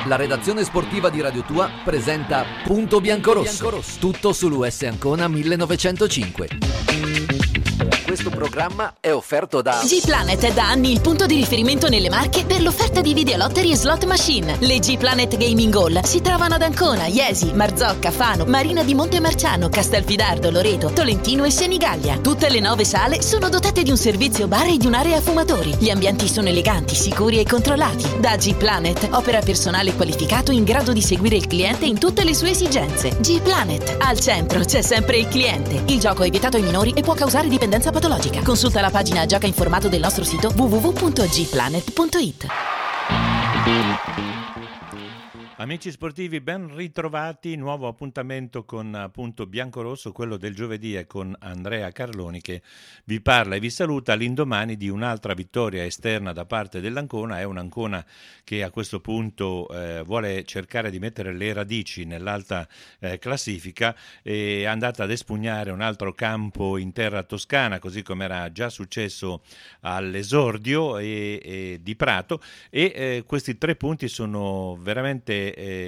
La redazione sportiva di Radio Tua presenta Punto Biancorosso. Tutto sull'US Ancona 1905. Questo programma è offerto da G-Planet è da anni il punto di riferimento nelle Marche per l'offerta di videolottery e slot machine. Le G-Planet Gaming Hall si trovano ad Ancona, Iesi, Marzocca, Fano, Marina di Montemarciano, Castelfidardo, Loreto, Tolentino e Senigallia. Tutte le 9 sale sono dotate di un servizio bar e di un'area fumatori. Gli ambienti sono eleganti, sicuri e controllati. Da G-Planet opera personale qualificato in grado di seguire il cliente in tutte le sue esigenze. G-Planet, al centro c'è sempre il cliente. Il gioco è vietato ai minori e può causare dipendenza patologica. Consulta la pagina Gioca informato del nostro sito www.gplanet.it. Amici sportivi, ben ritrovati, nuovo appuntamento con Punto Biancorosso, quello del giovedì, è con Andrea Carloni che vi parla e vi saluta all'indomani di un'altra vittoria esterna da parte dell'Ancona. È un'Ancona che a questo punto vuole cercare di mettere le radici nell'alta classifica, è andata ad espugnare un altro campo in terra toscana, così come era già successo all'esordio di Prato, e questi 3 punti sono veramente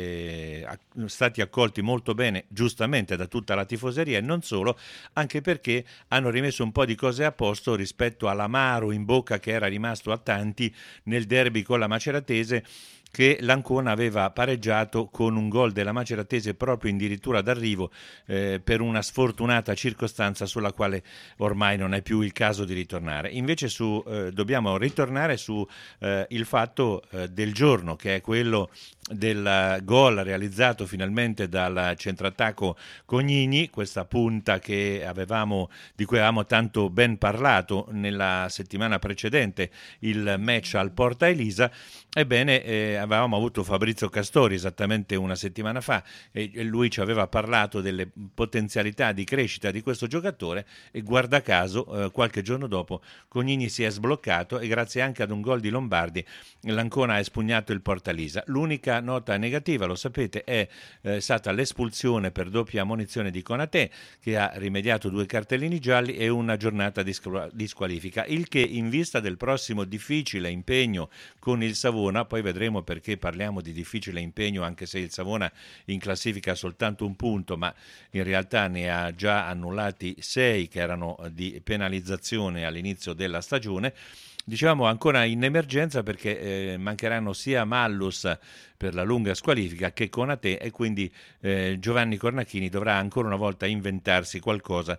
stati accolti molto bene, giustamente, da tutta la tifoseria, e non solo, anche perché hanno rimesso un po' di cose a posto rispetto all'amaro in bocca che era rimasto a tanti nel derby con la Maceratese, che l'Ancona aveva pareggiato con un gol della Maceratese proprio in dirittura d'arrivo per una sfortunata circostanza sulla quale ormai non è più il caso di ritornare. Invece dobbiamo ritornare su il fatto del giorno, che è quello del gol realizzato finalmente dal centrattacco Cognini, questa punta di cui avevamo tanto ben parlato nella settimana precedente il match al Porta Elisa. Ebbene, avevamo avuto Fabrizio Castori esattamente una settimana fa e lui ci aveva parlato delle potenzialità di crescita di questo giocatore, e guarda caso qualche giorno dopo Cognini si è sbloccato e grazie anche ad un gol di Lombardi l'Ancona ha espugnato il Porta Elisa. L'unica nota negativa, lo sapete, è stata l'espulsione per doppia ammonizione di Konaté, che ha rimediato 2 cartellini gialli e una giornata di squalifica, il che, in vista del prossimo difficile impegno con il Savona, poi vedremo perché parliamo di difficile impegno, anche se il Savona in classifica ha soltanto un punto, ma in realtà ne ha già annullati 6 che erano di penalizzazione all'inizio della stagione. Dicevamo ancora in emergenza perché mancheranno sia Mallus per la lunga squalifica che Konaté, e quindi Giovanni Cornacchini dovrà ancora una volta inventarsi qualcosa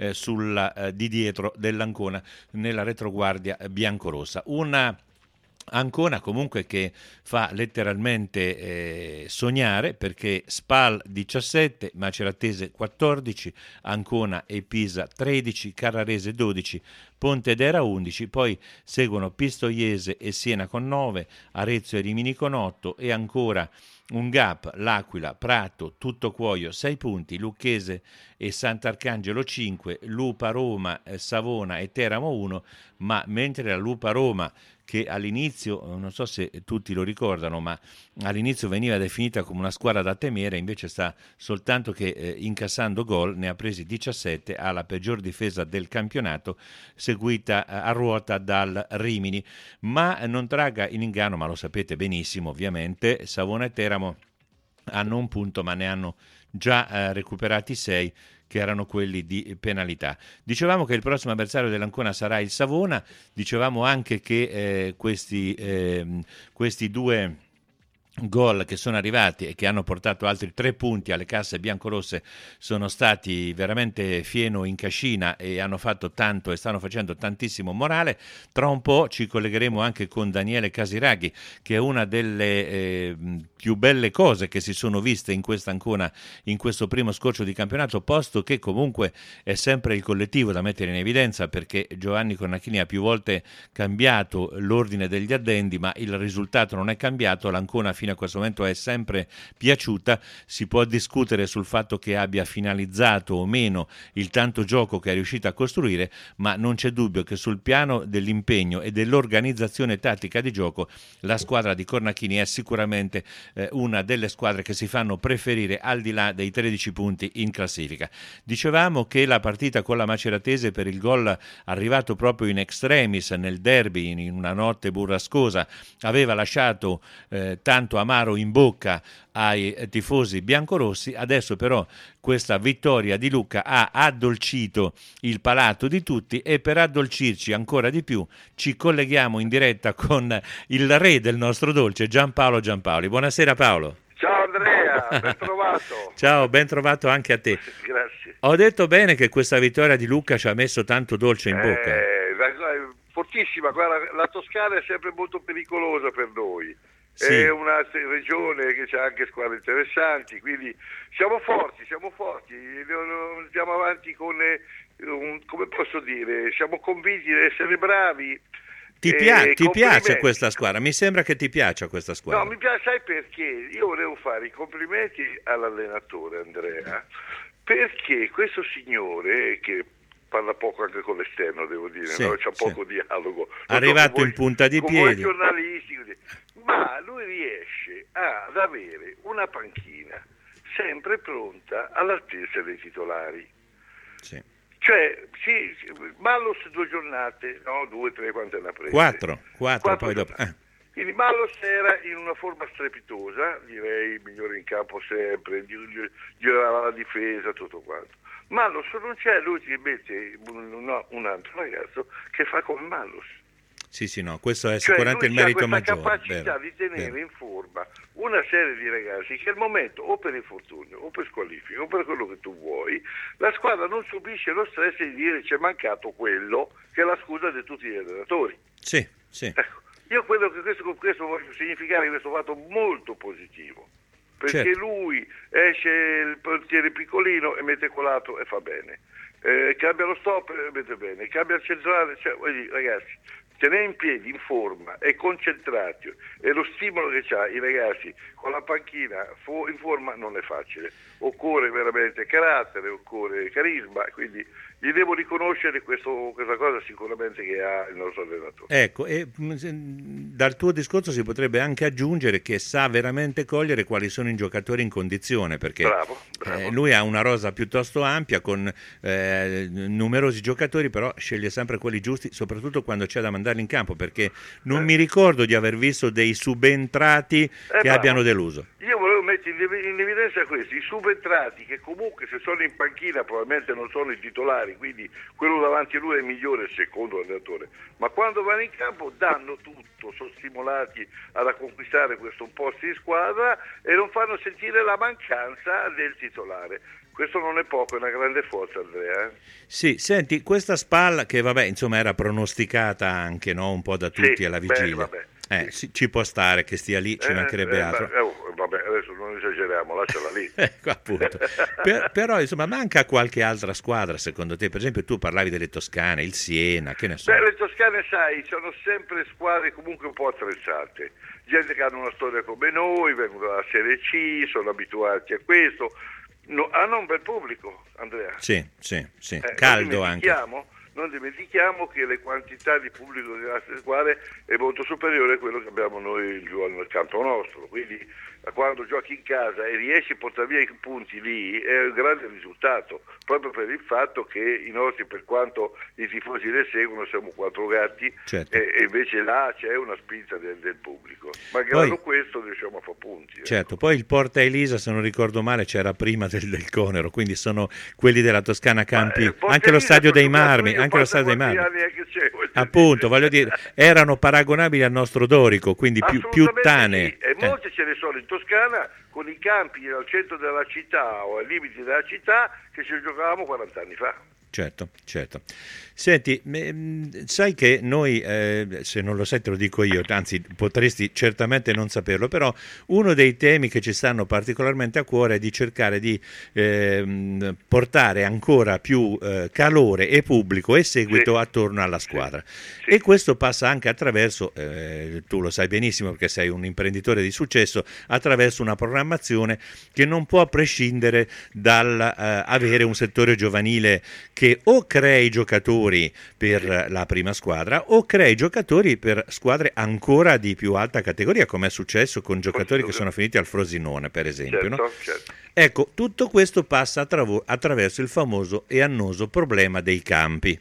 di dietro dell'Ancona nella retroguardia biancorossa. Una Ancona comunque che fa letteralmente sognare, perché Spal 17, Maceratese 14, Ancona e Pisa 13, Carrarese 12, Pontedera 11, poi seguono Pistoiese e Siena con 9, Arezzo e Rimini con 8, e ancora un gap L'Aquila, Prato, Tuttocuoio 6 punti, Lucchese e Sant'Arcangelo 5, Lupa Roma, Savona e Teramo 1, ma mentre la Lupa Roma, che all'inizio, non so se tutti lo ricordano, ma all'inizio veniva definita come una squadra da temere, invece sta soltanto che incassando gol, ne ha presi 17, ha la peggior difesa del campionato, seguita a ruota dal Rimini. Ma non traga in inganno, ma lo sapete benissimo ovviamente, Savona e Teramo hanno un punto, ma ne hanno già recuperati 6, che erano quelli di penalità. Dicevamo che il prossimo avversario dell'Ancona sarà il Savona, dicevamo anche che questi 2 gol che sono arrivati e che hanno portato altri 3 punti alle casse biancorosse sono stati veramente fieno in cascina e hanno fatto tanto e stanno facendo tantissimo morale. Tra un po' ci collegheremo anche con Daniele Casiraghi, che è una delle più belle cose che si sono viste in questa Ancona in questo primo scorcio di campionato, posto che comunque è sempre il collettivo da mettere in evidenza, perché Giovanni Cornacchini ha più volte cambiato l'ordine degli addendi, ma il risultato non è cambiato. L'Ancona fino a questo momento è sempre piaciuta. Si può discutere sul fatto che abbia finalizzato o meno il tanto gioco che è riuscita a costruire, ma non c'è dubbio che sul piano dell'impegno e dell'organizzazione tattica di gioco la squadra di Cornacchini è sicuramente una delle squadre che si fanno preferire al di là dei 13 punti in classifica. Dicevamo che la partita con la Maceratese, per il gol arrivato proprio in extremis nel derby, in una notte burrascosa, aveva lasciato tanto tanto amaro in bocca ai tifosi biancorossi. Adesso però questa vittoria di Lucca ha addolcito il palato di tutti, e per addolcirci ancora di più ci colleghiamo in diretta con il re del nostro dolce, Giampaolo Giampaoli. Buonasera Paolo. Ciao Andrea, ben trovato. Ciao, ben trovato anche a te. Grazie. Ho detto bene che questa vittoria di Lucca ci ha messo tanto dolce in bocca? Fortissima, guarda, la Toscana è sempre molto pericolosa per noi. Sì. È una regione che ha anche squadre interessanti, quindi siamo forti, andiamo avanti con, come posso dire, siamo convinti di essere bravi. Ti piace questa squadra? Mi sembra che ti piaccia questa squadra. No, mi piace, sai perché? Io volevo fare i complimenti all'allenatore Andrea, perché questo signore che parla poco anche con l'esterno, devo dire, sì, no? C'ha sì. poco dialogo. Arrivato in punta di piedi. Con voi giornalisti, così. Ma lui riesce ad avere una panchina sempre pronta all'altezza dei titolari. Sì. Cioè, sì, Mallos 2 giornate, no, 2, 3, quante ne ha prese? 4 poi dopo. Quindi Mallos era in una forma strepitosa, direi migliore in campo sempre, girava la difesa, tutto quanto. Mallos non c'è, lui ci mette un altro ragazzo che fa come Mallos. Sì, no, questo è sicuramente il merito maggiore. Ha questa capacità di tenere in forma una serie di ragazzi che al momento, o per infortunio, o per squalifica, o per quello che tu vuoi, la squadra non subisce lo stress di dire c'è mancato quello, che è la scusa di tutti gli allenatori. Sì. Ecco, io credo che con questo voglio significare questo fatto molto positivo, perché certo. Lui esce il portiere piccolino e mette colato e fa bene, cambia lo stop e mette bene, cambia il centrale, cioè, ragazzi, tenere in piedi, in forma e concentrati, e lo stimolo che c'ha i ragazzi con la panchina in forma non è facile, occorre veramente carattere, occorre carisma, quindi gli devo riconoscere questa cosa sicuramente che ha il nostro allenatore. Ecco, e dal tuo discorso si potrebbe anche aggiungere che sa veramente cogliere quali sono i giocatori in condizione, perché bravo. Lui ha una rosa piuttosto ampia con numerosi giocatori, però sceglie sempre quelli giusti, soprattutto quando c'è da mandarli in campo, perché non mi ricordo di aver visto dei subentrati che abbiano deluso. Io volevo mettere in evidenza questi, i subentrati che comunque se sono in panchina probabilmente non sono i titolari, quindi quello davanti a lui è migliore secondo l'allenatore, ma quando vanno in campo danno tutto, sono stimolati a conquistare questo posto in squadra e non fanno sentire la mancanza del titolare. Questo non è poco, è una grande forza, Andrea. Sì, senti, questa spalla che insomma era pronosticata anche, no, un po' da tutti alla vigilia. Ci può stare che stia lì, ci mancherebbe altro. Adesso non esageriamo, lasciala lì. Ecco, appunto. Però insomma manca qualche altra squadra secondo te? Per esempio tu parlavi delle Toscane, il Siena, che ne so. Le Toscane, sai, sono sempre squadre comunque un po' attrezzate, gente che hanno una storia come noi, vengono dalla Serie C, sono abituati a questo, hanno un bel pubblico, Andrea. Sì, caldo anche. Non dimentichiamo che le quantità di pubblico delle altre squadre è molto superiore a quello che abbiamo noi giù nel campo nostro, quindi quando giochi in casa e riesci a portare via i punti lì è un grande risultato, proprio per il fatto che i nostri, per quanto i tifosi le seguono, siamo 4 gatti, certo. e invece là c'è una spinta del pubblico, malgrado questo riusciamo a fare punti. Certo, poi il Porta Elisa, se non ricordo male, c'era prima del Conero, quindi sono quelli della Toscana Campi, anche lo Stadio dei Marmi, appunto, voglio dire, erano paragonabili al nostro Dorico, quindi più tane. Sì. E molte ce ne sono in Toscana, con i campi al centro della città o ai limiti della città, che ci giocavamo 40 anni fa. Certo. Senti, sai che noi, se non lo sai te lo dico io, anzi potresti certamente non saperlo, però uno dei temi che ci stanno particolarmente a cuore è di cercare di portare ancora più calore e pubblico e seguito attorno alla squadra. Sì. E questo passa anche attraverso, tu lo sai benissimo perché sei un imprenditore di successo, attraverso una programmazione che non può prescindere dal avere un settore giovanile che o crei giocatori per la prima squadra o crei giocatori per squadre ancora di più alta categoria, come è successo con giocatori che sono finiti al Frosinone, per esempio. Certo, no? certo. Ecco, tutto questo passa attraverso il famoso e annoso problema dei campi.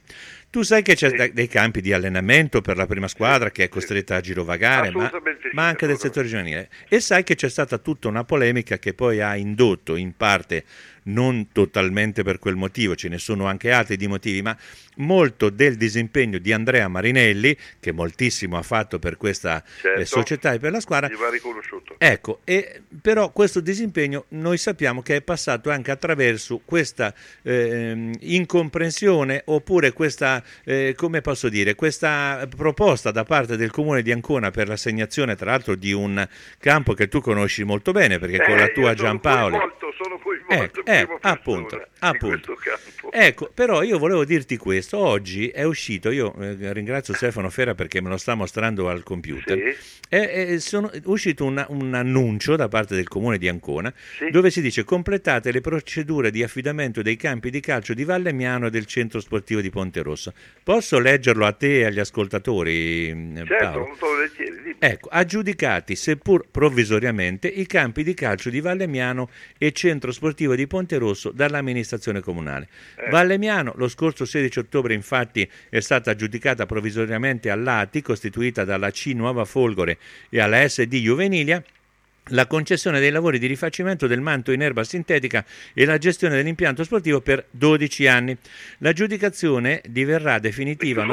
Tu sai che c'è dei campi di allenamento per la prima squadra che è costretta a girovagare, ma anche del settore giovanile. E sai che c'è stata tutta una polemica che poi ha indotto in parte, non totalmente per quel motivo, ce ne sono anche altri di motivi, ma molto del disimpegno di Andrea Marinelli, che moltissimo ha fatto per questa società e per la squadra, gli va riconosciuto. Ecco, però questo disimpegno noi sappiamo che è passato anche attraverso questa incomprensione, oppure questa, come posso dire, questa proposta da parte del Comune di Ancona per l'assegnazione, tra l'altro, di un campo che tu conosci molto bene, perché con la tua Giampaolo... Sono coinvolto appunto. in questo campo. Ecco, però io volevo dirti questo, oggi è uscito, io ringrazio Stefano Ferra perché me lo sta mostrando al computer, è uscito un annuncio da parte del Comune di Ancona, dove si dice: completate le procedure di affidamento dei campi di calcio di Valle Miano e del centro sportivo di Ponte Rosso. Posso leggerlo a te e agli ascoltatori, Paolo? Molto volentieri. Ecco, aggiudicati, seppur provvisoriamente, i campi di calcio di Valle Miano e centro sportivo di Ponte Rosso dall'amministrazione comunale. Valle Miano lo scorso 16 ottobre infatti è stata aggiudicata provvisoriamente all'ATI, costituita dalla C Nuova Folgore e alla SD Juvenilia, la concessione dei lavori di rifacimento del manto in erba sintetica e la gestione dell'impianto sportivo per 12 anni. L'aggiudicazione diverrà definitiva.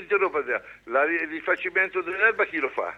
Il rifacimento dell'erba chi lo fa?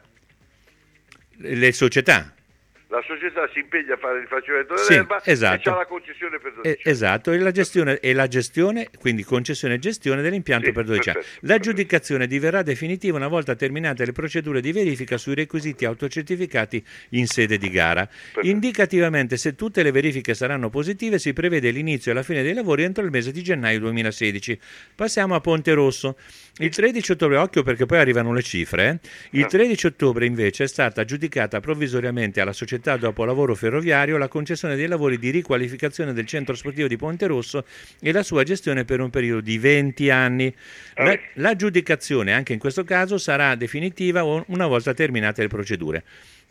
Le società. La società si impegna a fare il rifacimento dell'erba, esatto. E c'ha la concessione per 12 anni. Esatto, e la gestione, quindi concessione e gestione dell'impianto per 12 anni. L'aggiudicazione diverrà definitiva una volta terminate le procedure di verifica sui requisiti autocertificati in sede di gara. Indicativamente, se tutte le verifiche saranno positive, si prevede l'inizio e la fine dei lavori entro il mese di gennaio 2016. Passiamo a Ponte Rosso. Il 13 ottobre, occhio perché poi arrivano le cifre, il 13 ottobre invece è stata aggiudicata provvisoriamente alla società dopolavoro ferroviario la concessione dei lavori di riqualificazione del centro sportivo di Ponte Rosso e la sua gestione per un periodo di 20 anni. L'aggiudicazione anche in questo caso sarà definitiva una volta terminate le procedure.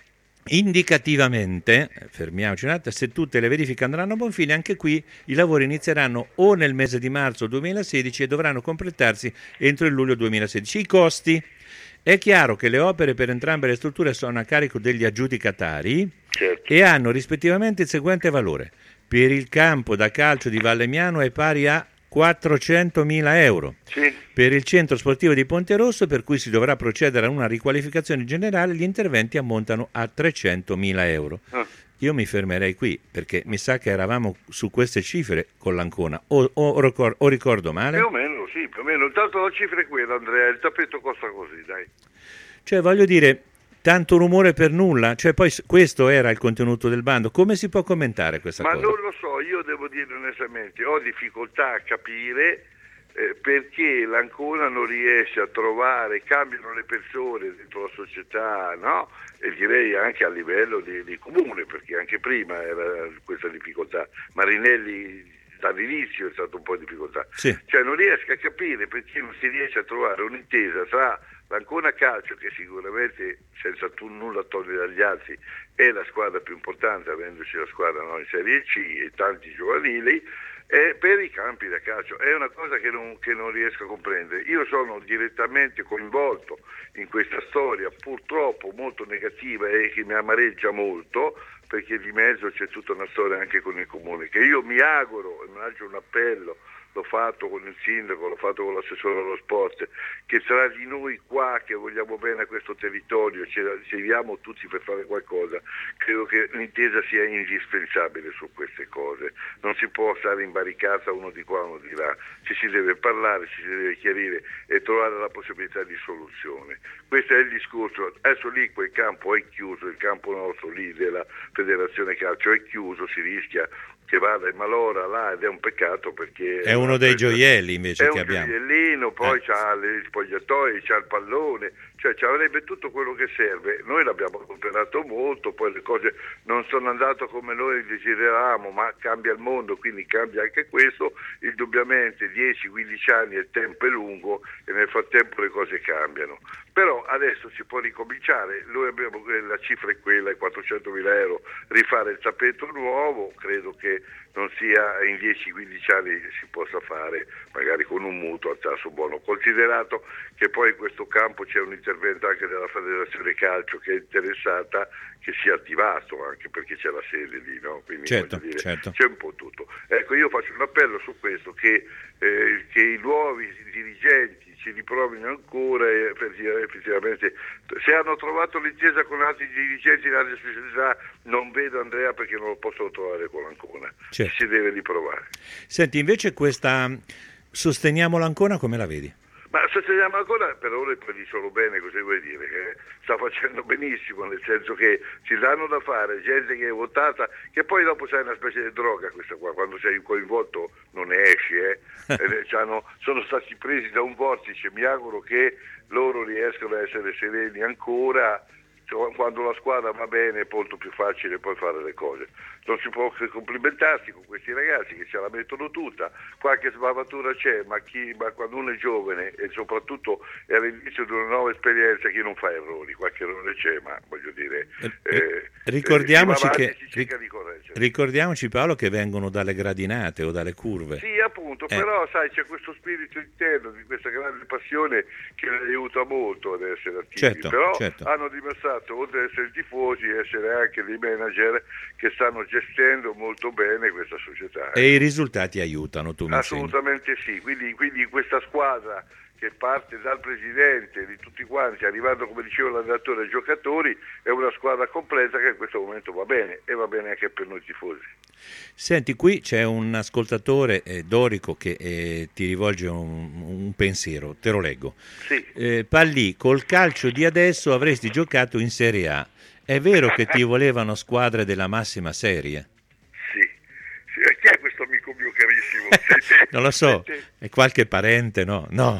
Indicativamente, fermiamoci un attimo, se tutte le verifiche andranno a buon fine, anche qui i lavori inizieranno o nel mese di marzo 2016 e dovranno completarsi entro il luglio 2016. I costi: è chiaro che le opere per entrambe le strutture sono a carico degli aggiudicatari e hanno rispettivamente il seguente valore. Per il campo da calcio di Valle Miano è pari a 400.000 euro. Per il centro sportivo di Ponte Rosso, per cui si dovrà procedere a una riqualificazione generale, gli interventi ammontano a 300.000 euro. Io mi fermerei qui, perché mi sa che eravamo su queste cifre con l'Ancona, o ricordo male? Più o meno, sì, più o meno. Intanto la cifra è quella, Andrea, il tappeto costa così, dai. Cioè, voglio dire, tanto rumore per nulla, cioè poi questo era il contenuto del bando. Come si può commentare questa cosa? Ma non lo so, io devo dire onestamente, ho difficoltà a capire perché l'Ancona non riesce a trovare, cambiano le persone dentro la società, no? E direi anche a livello di comune, perché anche prima era questa difficoltà. Marinelli dall'inizio è stato un po' di difficoltà. Cioè non riesco a capire perché non si riesce a trovare un'intesa tra l'Ancona Calcio, che sicuramente, senza nulla togliere agli altri, è la squadra più importante, avendoci la squadra in Serie C e tanti giovanili, per i campi da calcio. È una cosa che non riesco a comprendere. Io sono direttamente coinvolto in questa storia, purtroppo molto negativa e che mi amareggia molto, perché di mezzo c'è tutta una storia anche con il comune, che io mi auguro, e mi lancio un appello, l'ho fatto con il sindaco, l'ho fatto con l'assessore allo sport, che tra di noi qua che vogliamo bene a questo territorio, ci serviamo tutti per fare qualcosa, credo che l'intesa sia indispensabile su queste cose. Non si può stare in barricata uno di qua, uno di là, ci si deve parlare, ci si deve chiarire e trovare la possibilità di soluzione. Questo è il discorso. Adesso lì quel campo è chiuso, il campo nostro lì della Federazione Calcio è chiuso, si rischia che vada in malora là ed è un peccato, perché è uno dei gioielli invece che abbiamo. È un gioiellino, poi c'ha gli spogliatoi, c'ha il pallone, cioè ci avrebbe tutto quello che serve. Noi l'abbiamo cooperato molto, poi le cose non sono andate come noi desideravamo, ma cambia il mondo, quindi cambia anche questo. Indubbiamente 10-15 anni il tempo è lungo e nel frattempo le cose cambiano. Però adesso si può ricominciare, noi abbiamo la cifra è quella, 400.000 euro, rifare il tappeto nuovo, credo che non sia in 10-15 anni si possa fare, magari con un mutuo a tasso buono, considerato che poi in questo campo c'è un intervento anche della Federazione Calcio che è interessata, che sia attivato anche perché c'è la sede lì, no? Quindi certo. C'è un po' tutto. Ecco, io faccio un appello su questo, che i nuovi dirigenti ci riprovino ancora e effettivamente se hanno trovato l'intesa con altri dirigenti in altre società, non vedo Andrea perché non lo possono trovare con l'Ancona. Certo. Si deve riprovare. Senti, invece questa Sosteniamo l'Ancona come la vedi? Ma sosteniamo ancora, per ora poi di solo bene, cosa vuoi dire? Che sta facendo benissimo, nel senso che ci danno da fare, gente che è votata, che poi dopo sai una specie di droga questa qua, quando sei coinvolto non ne esci, sono stati presi da un vortice, mi auguro che loro riescano a essere sereni ancora, quando la squadra va bene è molto più facile poi fare le cose. Non si può che complimentarsi con questi ragazzi che ce la mettono tutta, qualche sbavatura c'è, ma quando uno è giovane e soprattutto è all'inizio di una nuova esperienza, chi non fa errori, qualche errore c'è, ma voglio dire ricordiamoci Paolo che vengono dalle gradinate o dalle curve. Sì, appunto, però sai c'è questo spirito interno di questa grande passione che li aiuta molto ad essere attivi, certo. Hanno dimostrato, oltre ad essere tifosi, essere anche dei manager che stanno gestendo molto bene questa società. E i risultati aiutano, tu mi insegni. Assolutamente sì, quindi questa squadra che parte dal presidente, di tutti quanti, arrivando come diceva l'allenatore ai giocatori, è una squadra completa che in questo momento va bene e va bene anche per noi tifosi. Senti, qui c'è un ascoltatore, Dorico, che ti rivolge un pensiero, te lo leggo. Sì. Pallì, col calcio di adesso avresti giocato in Serie A. È vero che ti volevano squadre della massima serie? Sì. Chi è questo amico mio carissimo? Non lo so, è qualche parente, no? No.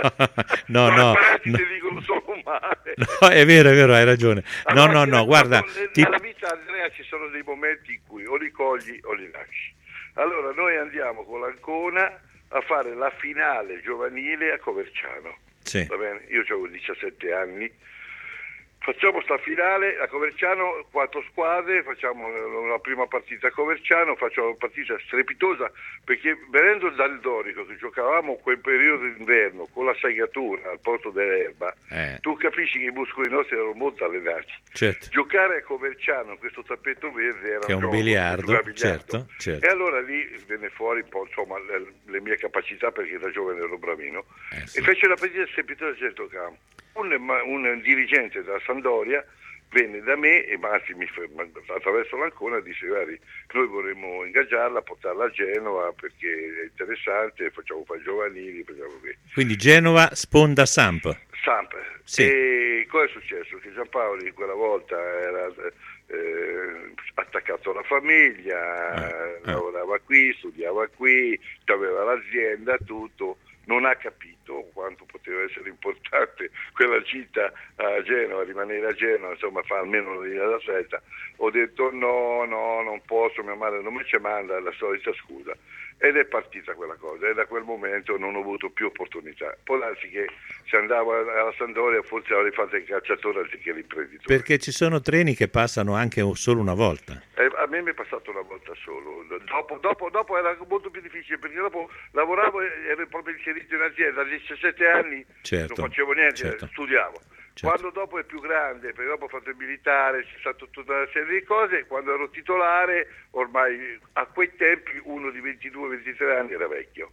Ti dicono solo male. No, è vero, hai ragione. Allora, no, guarda. Nella vita, Andrea, ci sono dei momenti in cui o li cogli o li lasci. Allora, noi andiamo con l'Ancona a fare la finale giovanile a Coverciano. Sì. Va bene? Io avevo 17 anni. Facciamo sta finale a Coverciano, 4 squadre, facciamo la prima partita a Coverciano, facciamo una partita strepitosa, perché venendo dal Dorico, che giocavamo quel periodo d'inverno con la segatura al posto dell'erba, tu capisci che i muscoli nostri erano molto allenati. Certo. Giocare a Coverciano, questo tappeto verde, era che è un biliardo, certo. E allora lì venne fuori un po', insomma, le mie capacità, perché da giovane ero bravino, sì. E fece la partita strepitosa a centrocampo. Un dirigente della Sampdoria venne da me e attraverso l'Ancona disse: guardi, noi vorremmo ingaggiarla, portarla a Genova perché è interessante, facciamo fare giovanili, facciamo qui. Quindi Genova sponda Samp. Sì. E cosa è successo? Che Giampaoli quella volta era attaccato alla famiglia, lavorava qui, studiava qui, aveva l'azienda, tutto. Non ha capito quanto poteva essere importante quella gita a Genova, rimanere a Genova, insomma, fa almeno una linea da setta. Ho detto no, non posso, mia madre non mi ci manda, la solita scusa. Ed è partita quella cosa, e da quel momento non ho avuto più opportunità. Può darsi che se andavo alla Sampdoria forse avrei fatto il calciatore anziché l'imprenditore. Perché ci sono treni che passano anche solo una volta. A me mi è passato una volta solo. Dopo era molto più difficile, perché dopo lavoravo e ero proprio inserito in azienda. A 17 anni non facevo niente, studiavo. Certo. Quando dopo è più grande, perché dopo ho fatto il militare, c'è stata tutta una serie di cose, quando ero titolare, ormai a quei tempi uno di 22-23 anni era vecchio.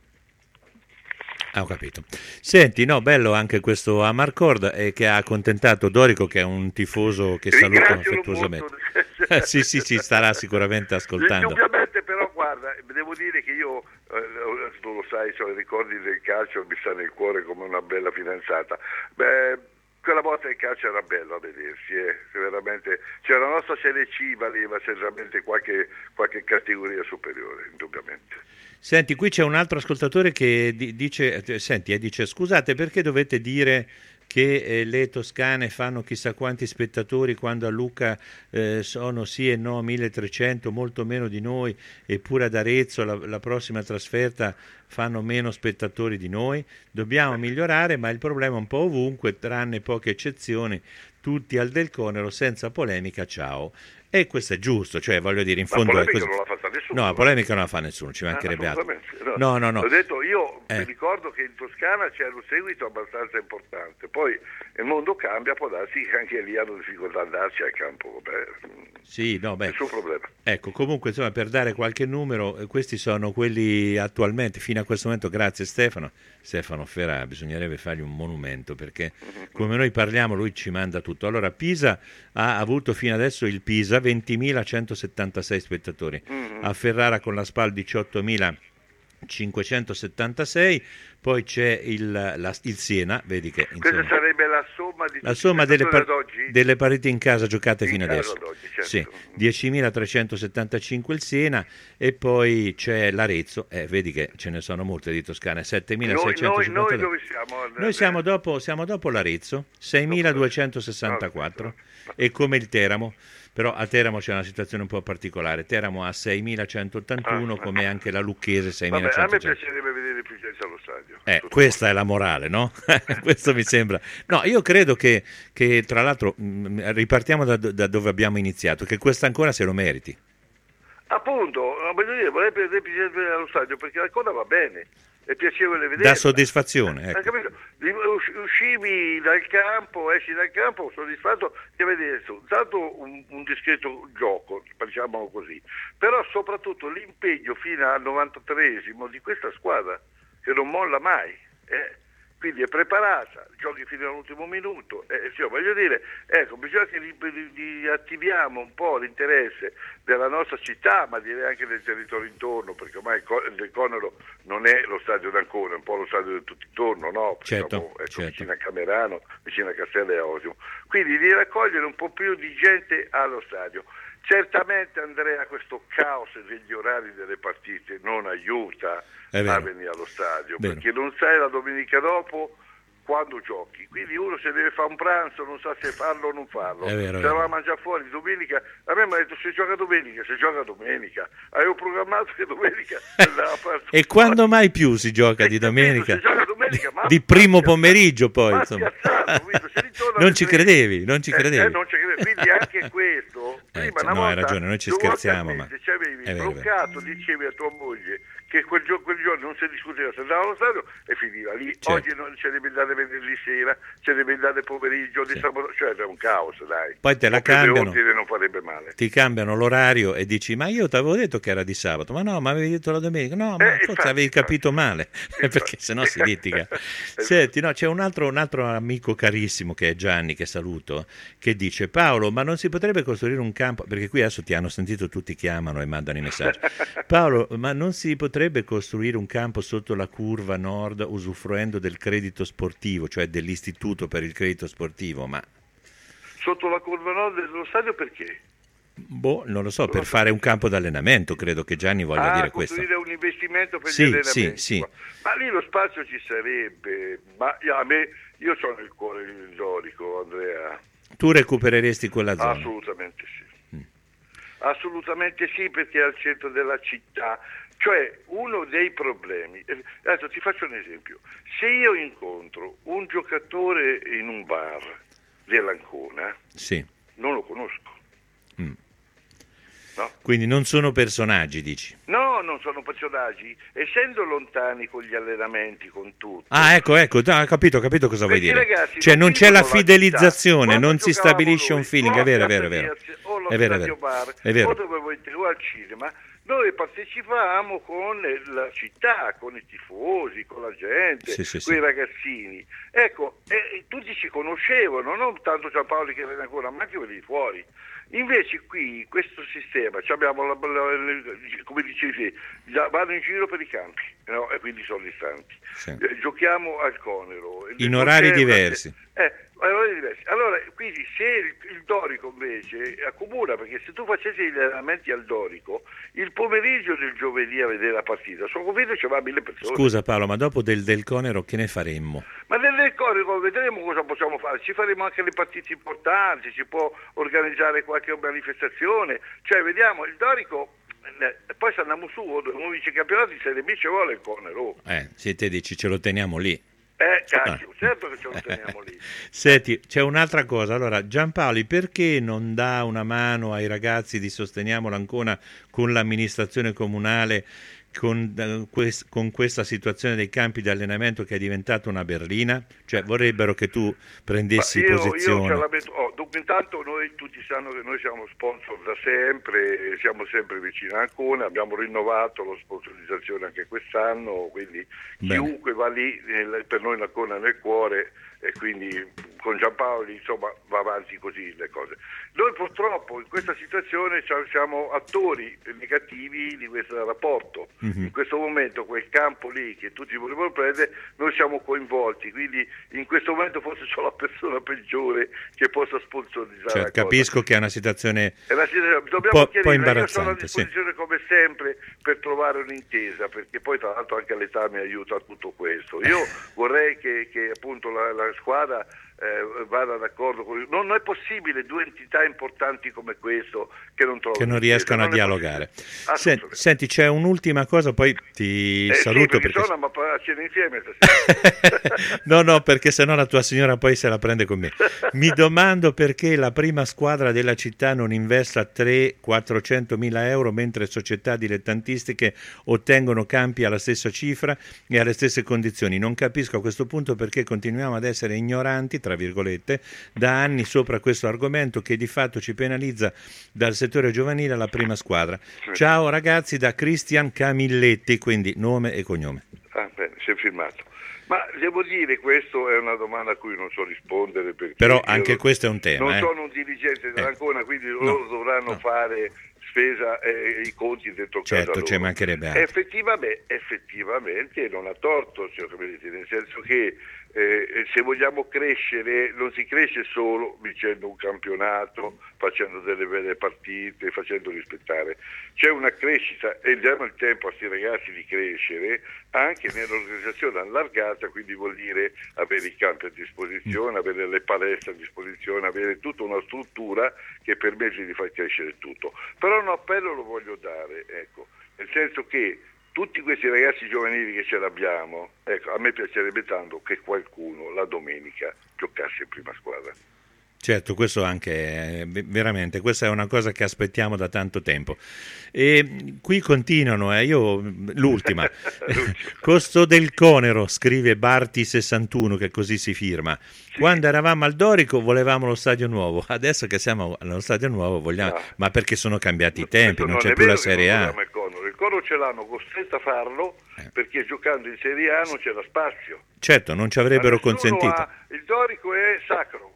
Ho capito. Senti, bello anche questo Amarcord che ha accontentato Dorico, che è un tifoso che saluto affettuosamente. Sì, starà sicuramente ascoltando. Indubbiamente, però guarda, devo dire che io, tu lo sai, i ricordi del calcio mi sta nel cuore come una bella fidanzata. Quella volta il calcio era bello a vedersi, veramente. C'era la nostra Serie C, valeva certamente qualche categoria superiore, indubbiamente. Senti, qui c'è un altro ascoltatore che dice: scusate, perché dovete dire che le toscane fanno chissà quanti spettatori quando a Lucca sono sì e no 1300, molto meno di noi, eppure ad Arezzo la prossima trasferta fanno meno spettatori di noi. Dobbiamo migliorare, ma il problema è un po' ovunque, tranne poche eccezioni, tutti al Del Conero, senza polemica, ciao. E questo è giusto, cioè voglio dire, in fondo la è così. polemica non la fa nessuno. No, la polemica non la fa nessuno, ci mancherebbe altro. No. Ho detto, io mi ricordo che in Toscana c'era un seguito abbastanza importante, poi il mondo cambia, può darsi che anche lì hanno difficoltà ad andarci al campo. Nessun problema. Ecco, comunque insomma, per dare qualche numero, questi sono quelli attualmente, fino a questo momento, grazie Stefano Ferrà, bisognerebbe fargli un monumento, perché come noi parliamo lui ci manda tutto. Allora Pisa ha avuto fino adesso il Pisa 20.176 spettatori, a Ferrara con la SPAL 18.576, poi c'è il Siena, vedi che insomma, questa sarebbe la somma delle partite in casa giocate fino adesso. Certo. Sì, 10.375 il Siena, e poi c'è l'Arezzo, vedi che ce ne sono molte di Toscana, 7.650. Noi dove siamo? Noi siamo dopo l'Arezzo, 6.264, e come il Teramo. Però a Teramo c'è una situazione un po' particolare. Teramo ha 6.181, come anche la Lucchese 6.100. A me piacerebbe vedere più gente allo stadio. Questa è la morale, no? Questo mi sembra. No, io credo che tra l'altro, ripartiamo da dove abbiamo iniziato, che questa ancora se lo meriti. Appunto, voglio dire, vorrei vedere più gente allo stadio, perché ancora va bene. È piacevole vedere. Da soddisfazione, ecco. Uscivi dal campo, esci dal campo soddisfatto di vedere tanto un discreto gioco, diciamo così, però soprattutto l'impegno fino al 93esimo di questa squadra, che non molla mai, quindi è preparata, giochi fino all'ultimo minuto, voglio dire, bisogna che attiviamo un po' l'interesse della nostra città, ma direi anche del territorio intorno, perché ormai il Conero non è lo stadio d'Ancona, è un po' lo stadio di tutto intorno, no? Certo. Vicino a Camerano, vicino a Castello e Osimo, quindi di raccogliere un po' più di gente allo stadio. Certamente, Andrea, questo caos degli orari delle partite non aiuta a venire allo stadio, perché non sai la domenica dopo quando giochi, quindi uno se deve fare un pranzo non sa se farlo o non farlo, se va a mangiare fuori domenica. A me mi ha detto se gioca domenica, avevo programmato che domenica andava a fare e quando mai più si gioca di domenica? Si gioca domenica, ma di primo pomeriggio poi, insomma. Non ci credevi. Non ci credevi, quindi anche questo prima una volta, hai ragione, noi ci scherziamo, ma se avevi bloccato, dicevi a tua moglie che quel giorno non si discuteva, se andava allo stadio e finiva lì. Certo. Oggi non ce ne andare venerdì sera, ce ne andare pomeriggio, di sabato, cioè è un caos, dai. Poi te la cambiano, non farebbe male. Ti cambiano l'orario e dici ma io ti avevo detto che era di sabato, ma no, ma avevi detto la domenica, no, ma forse avevi capito male, perché sennò si litiga. Senti, no, c'è un altro amico carissimo che è Gianni, che saluto, che dice: Paolo, ma non si potrebbe costruire un campo, perché qui adesso ti hanno sentito, tutti chiamano e mandano i messaggi. Paolo, ma non si potrebbe costruire un campo sotto la curva nord usufruendo del credito sportivo, cioè dell'istituto per il credito sportivo, ma sotto la curva nord dello stadio perché? Non lo so, per fare un campo d'allenamento, credo che Gianni voglia dire questo. Costruire un investimento per gli allenamenti. Sì. Ma lì lo spazio ci sarebbe, ma io sono nel cuore del dorico, Andrea. Tu recupereresti quella zona? Assolutamente sì. Assolutamente sì, perché è al centro della città. Cioè, uno dei problemi, adesso ti faccio un esempio: se io incontro un giocatore in un bar dell'Ancona, non lo conosco. No? Quindi non sono personaggi, dici? No, non sono personaggi, essendo lontani con gli allenamenti, con tutto. Ecco, ho capito cosa vuoi dire. Ragazzi, cioè non c'è la fidelizzazione, non si stabilisce un feeling, è vero. O allo stadio bar, o dove vuoi o al cinema. Noi partecipavamo con la città, con i tifosi, con la gente, con i ragazzini. Ecco, tutti ci conoscevano, non tanto Giampaoli che viene ancora, ma anche quelli di fuori. Invece qui, questo sistema, abbiamo come dicevi, vanno in giro per i campi, no? E quindi sono distanti. Giochiamo al Conero. In orari diversi. Allora, quindi se il Dorico invece accomuna, perché se tu facessi gli allenamenti al Dorico, il pomeriggio del giovedì a vedere la partita, sono convinto che ci va 1000 persone. Scusa Paolo, ma dopo del Conero che ne faremmo? Ma nelle cose vedremo cosa possiamo fare, ci faremo anche le partite importanti, si può organizzare qualche manifestazione, cioè vediamo il Dorico, poi se andiamo su, uno vice campionato di Serie B ci vuole il Conero. Se te dici ce lo teniamo lì. Cacchio, certo che ce lo teniamo lì. Senti, c'è un'altra cosa, allora Giampaoli, perché non dà una mano ai ragazzi di Sosteniamo l'Ancona con l'amministrazione comunale, con questa situazione dei campi di allenamento che è diventata una berlina? Cioè vorrebbero che tu prendessi posizione. Dunque intanto noi tutti sanno che noi siamo sponsor da sempre, siamo sempre vicini a Ancona, abbiamo rinnovato la sponsorizzazione anche quest'anno, quindi chiunque va lì, per noi l'Ancona nel cuore, e quindi con Giampaoli insomma va avanti così le cose. Noi purtroppo in questa situazione siamo attori negativi di questo rapporto. In questo momento quel campo lì che tutti volevano prendere, noi siamo coinvolti, quindi in questo momento forse sono la persona peggiore che possa sponsorizzare. Cioè, capisco che è una situazione dobbiamo un po' imbarazzante. Io sono a disposizione come sempre per trovare un'intesa, perché poi tra l'altro anche l'età mi aiuta a tutto questo. Io vorrei che appunto la squadra vada d'accordo con... Non è possibile due entità importanti come questo che non riescano a dialogare. Senti, c'è un'ultima cosa, poi ti saluto. Perché sono, ma a cena insieme no, perché sennò la tua signora poi se la prende con me. Mi domando perché la prima squadra della città non investa 300-400 mila euro, mentre società dilettantistiche ottengono campi alla stessa cifra e alle stesse condizioni. Non capisco a questo punto perché continuiamo ad essere ignoranti, tra virgolette, da anni sopra questo argomento che di fatto ci penalizza dal settore giovanile alla prima squadra. Ciao ragazzi, da Cristian Camilletti, quindi nome e cognome. Bene, si è firmato. Ma devo dire, questa è una domanda a cui non so rispondere, perché però anche questo è un tema. Non sono un dirigente dell'Ancona, quindi loro dovranno fare spesa i conti dentro casa loro. Certo, ci mancherebbe altro. Effettivamente non ha torto, signor Camilletti, nel senso che se vogliamo crescere non si cresce solo vincendo un campionato, facendo delle belle partite, facendo rispettare. C'è una crescita e diamo il tempo a questi ragazzi di crescere anche nell'organizzazione allargata, quindi vuol dire avere i campi a disposizione, avere le palestre a disposizione, avere tutta una struttura che permette di far crescere tutto. Però un appello lo voglio dare, nel senso che tutti questi ragazzi giovanili che ce l'abbiamo, a me piacerebbe tanto che qualcuno la domenica giocasse in prima squadra. Certo, questo anche, veramente, questa è una cosa che aspettiamo da tanto tempo. E qui continuano, l'ultima. Costo del Conero, scrive Barti61, che così si firma. Sì. Quando eravamo al Dorico volevamo lo stadio nuovo, adesso che siamo allo stadio nuovo vogliamo, ma perché sono cambiati i tempi, non c'è più la Serie A. Il Conero ce l'hanno costretto a farlo perché giocando in Serie A non c'era spazio. Certo, non ci avrebbero consentito. Il Dorico è sacro.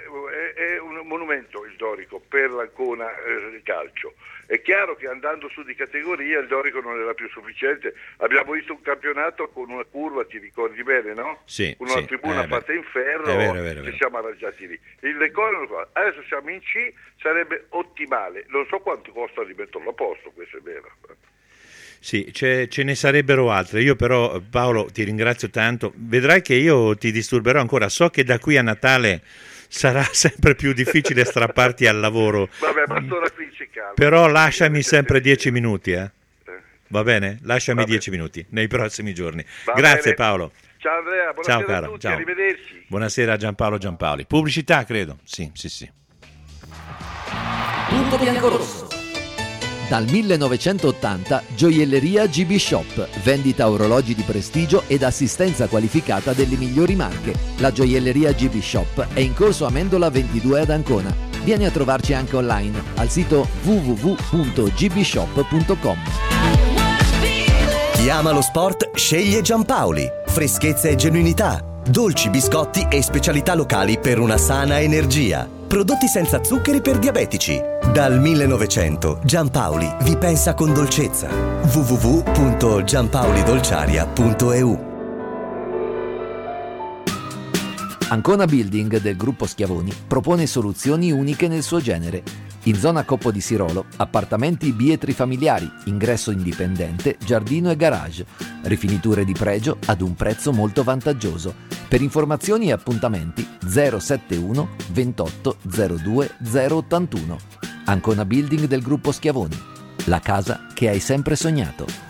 È un monumento il Dorico per l'Ancona calcio. È chiaro che andando su di categoria il Dorico non era più sufficiente. Abbiamo visto un campionato con una curva, ti ricordi bene, no? Sì. Con una tribuna fatta in ferro, ci siamo arrangiati lì. Adesso siamo in C, sarebbe ottimale. Non so quanto costa rimetterlo a posto, questo è vero. Sì, ce ne sarebbero altre. Io però, Paolo, ti ringrazio tanto. Vedrai che io ti disturberò ancora. So che da qui a Natale sarà sempre più difficile strapparti al lavoro. Vabbè, ma sto qui in calma. Però lasciami sempre 10 minuti, Va bene? Lasciami 10 minuti nei prossimi giorni. Grazie bene. Paolo. Ciao Andrea, buonasera. Ciao caro. A tutti, ciao. Arrivederci. Buonasera a Giampaolo Giampaoli. Pubblicità, credo. Sì. Punto biancorosso. Dal 1980 Gioielleria GB Shop, vendita orologi di prestigio ed assistenza qualificata delle migliori marche. La Gioielleria GB Shop è in corso Amendola 22 ad Ancona. Vieni a trovarci anche online al sito www.gbshop.com. Chi ama lo sport sceglie Giampaoli. Freschezza e genuinità, dolci, biscotti e specialità locali per una sana energia. Prodotti senza zuccheri per diabetici. Dal 1900 Giampaoli vi pensa con dolcezza. www.giampaolidolciaria.eu. Ancona Building del gruppo Schiavoni propone soluzioni uniche nel suo genere. In zona Coppo di Sirolo, appartamenti bietri familiari, ingresso indipendente, giardino e garage, rifiniture di pregio ad un prezzo molto vantaggioso. Per informazioni e appuntamenti 071 28 02 081. Ancona Building del gruppo Schiavoni. La casa che hai sempre sognato.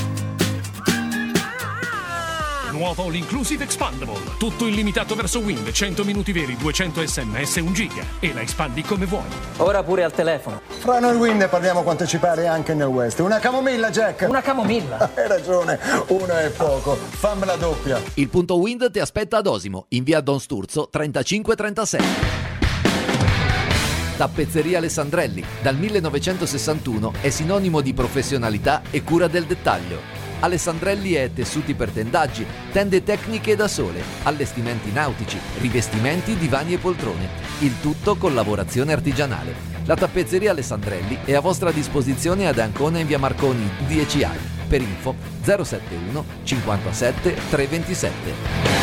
Nuovo All Inclusive Expandable. Tutto illimitato verso Wind, 100 minuti veri, 200 sms, 1 giga. E la espandi come vuoi. Ora pure al telefono. Fra noi Wind parliamo quanto ci pare anche nel West. Una camomilla, Jack. Una camomilla. Hai ragione, una è poco. Fammela doppia. Il punto Wind ti aspetta ad Osimo, in via Don Sturzo 3536. Tappezzeria Alessandrelli, dal 1961 è sinonimo di professionalità e cura del dettaglio. Alessandrelli è tessuti per tendaggi, tende tecniche da sole, allestimenti nautici, rivestimenti, divani e poltrone. Il tutto con lavorazione artigianale. La tappezzeria Alessandrelli è a vostra disposizione ad Ancona in via Marconi 10A. Per info 071 57 327.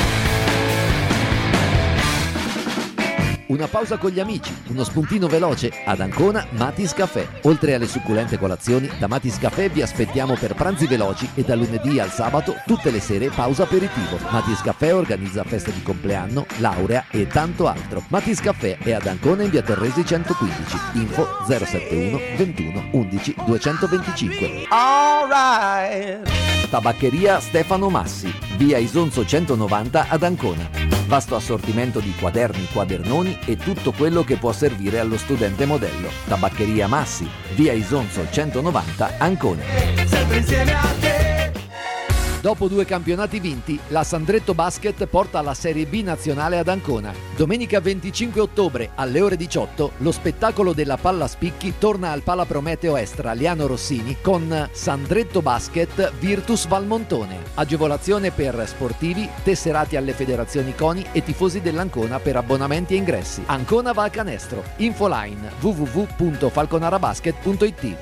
Una pausa con gli amici, uno spuntino veloce ad Ancona Matis Caffè. Oltre alle succulente colazioni, da Matis Caffè vi aspettiamo per pranzi veloci e da lunedì al sabato tutte le sere pausa aperitivo. Matis Caffè organizza feste di compleanno, laurea e tanto altro. Matis Caffè è ad Ancona in via Torresi 115. Info 071 21 11 225. Tabaccheria Stefano Massi, via Isonzo 190 ad Ancona. Vasto assortimento di quaderni, quadernoni e tutto quello che può servire allo studente modello. Tabaccheria Massi, via Isonzo 190, Ancona. Sempre insieme a te. Dopo 2 campionati vinti, la Sandretto Basket porta la Serie B nazionale ad Ancona. Domenica 25 ottobre alle ore 18 lo spettacolo della palla spicchi torna al Pala Prometeo Estra Liano Rossini con Sandretto Basket Virtus Valmontone. Agevolazione per sportivi, tesserati alle federazioni CONI e tifosi dell'Ancona per abbonamenti e ingressi. Ancona va a canestro. Infoline www.falconarabasket.it.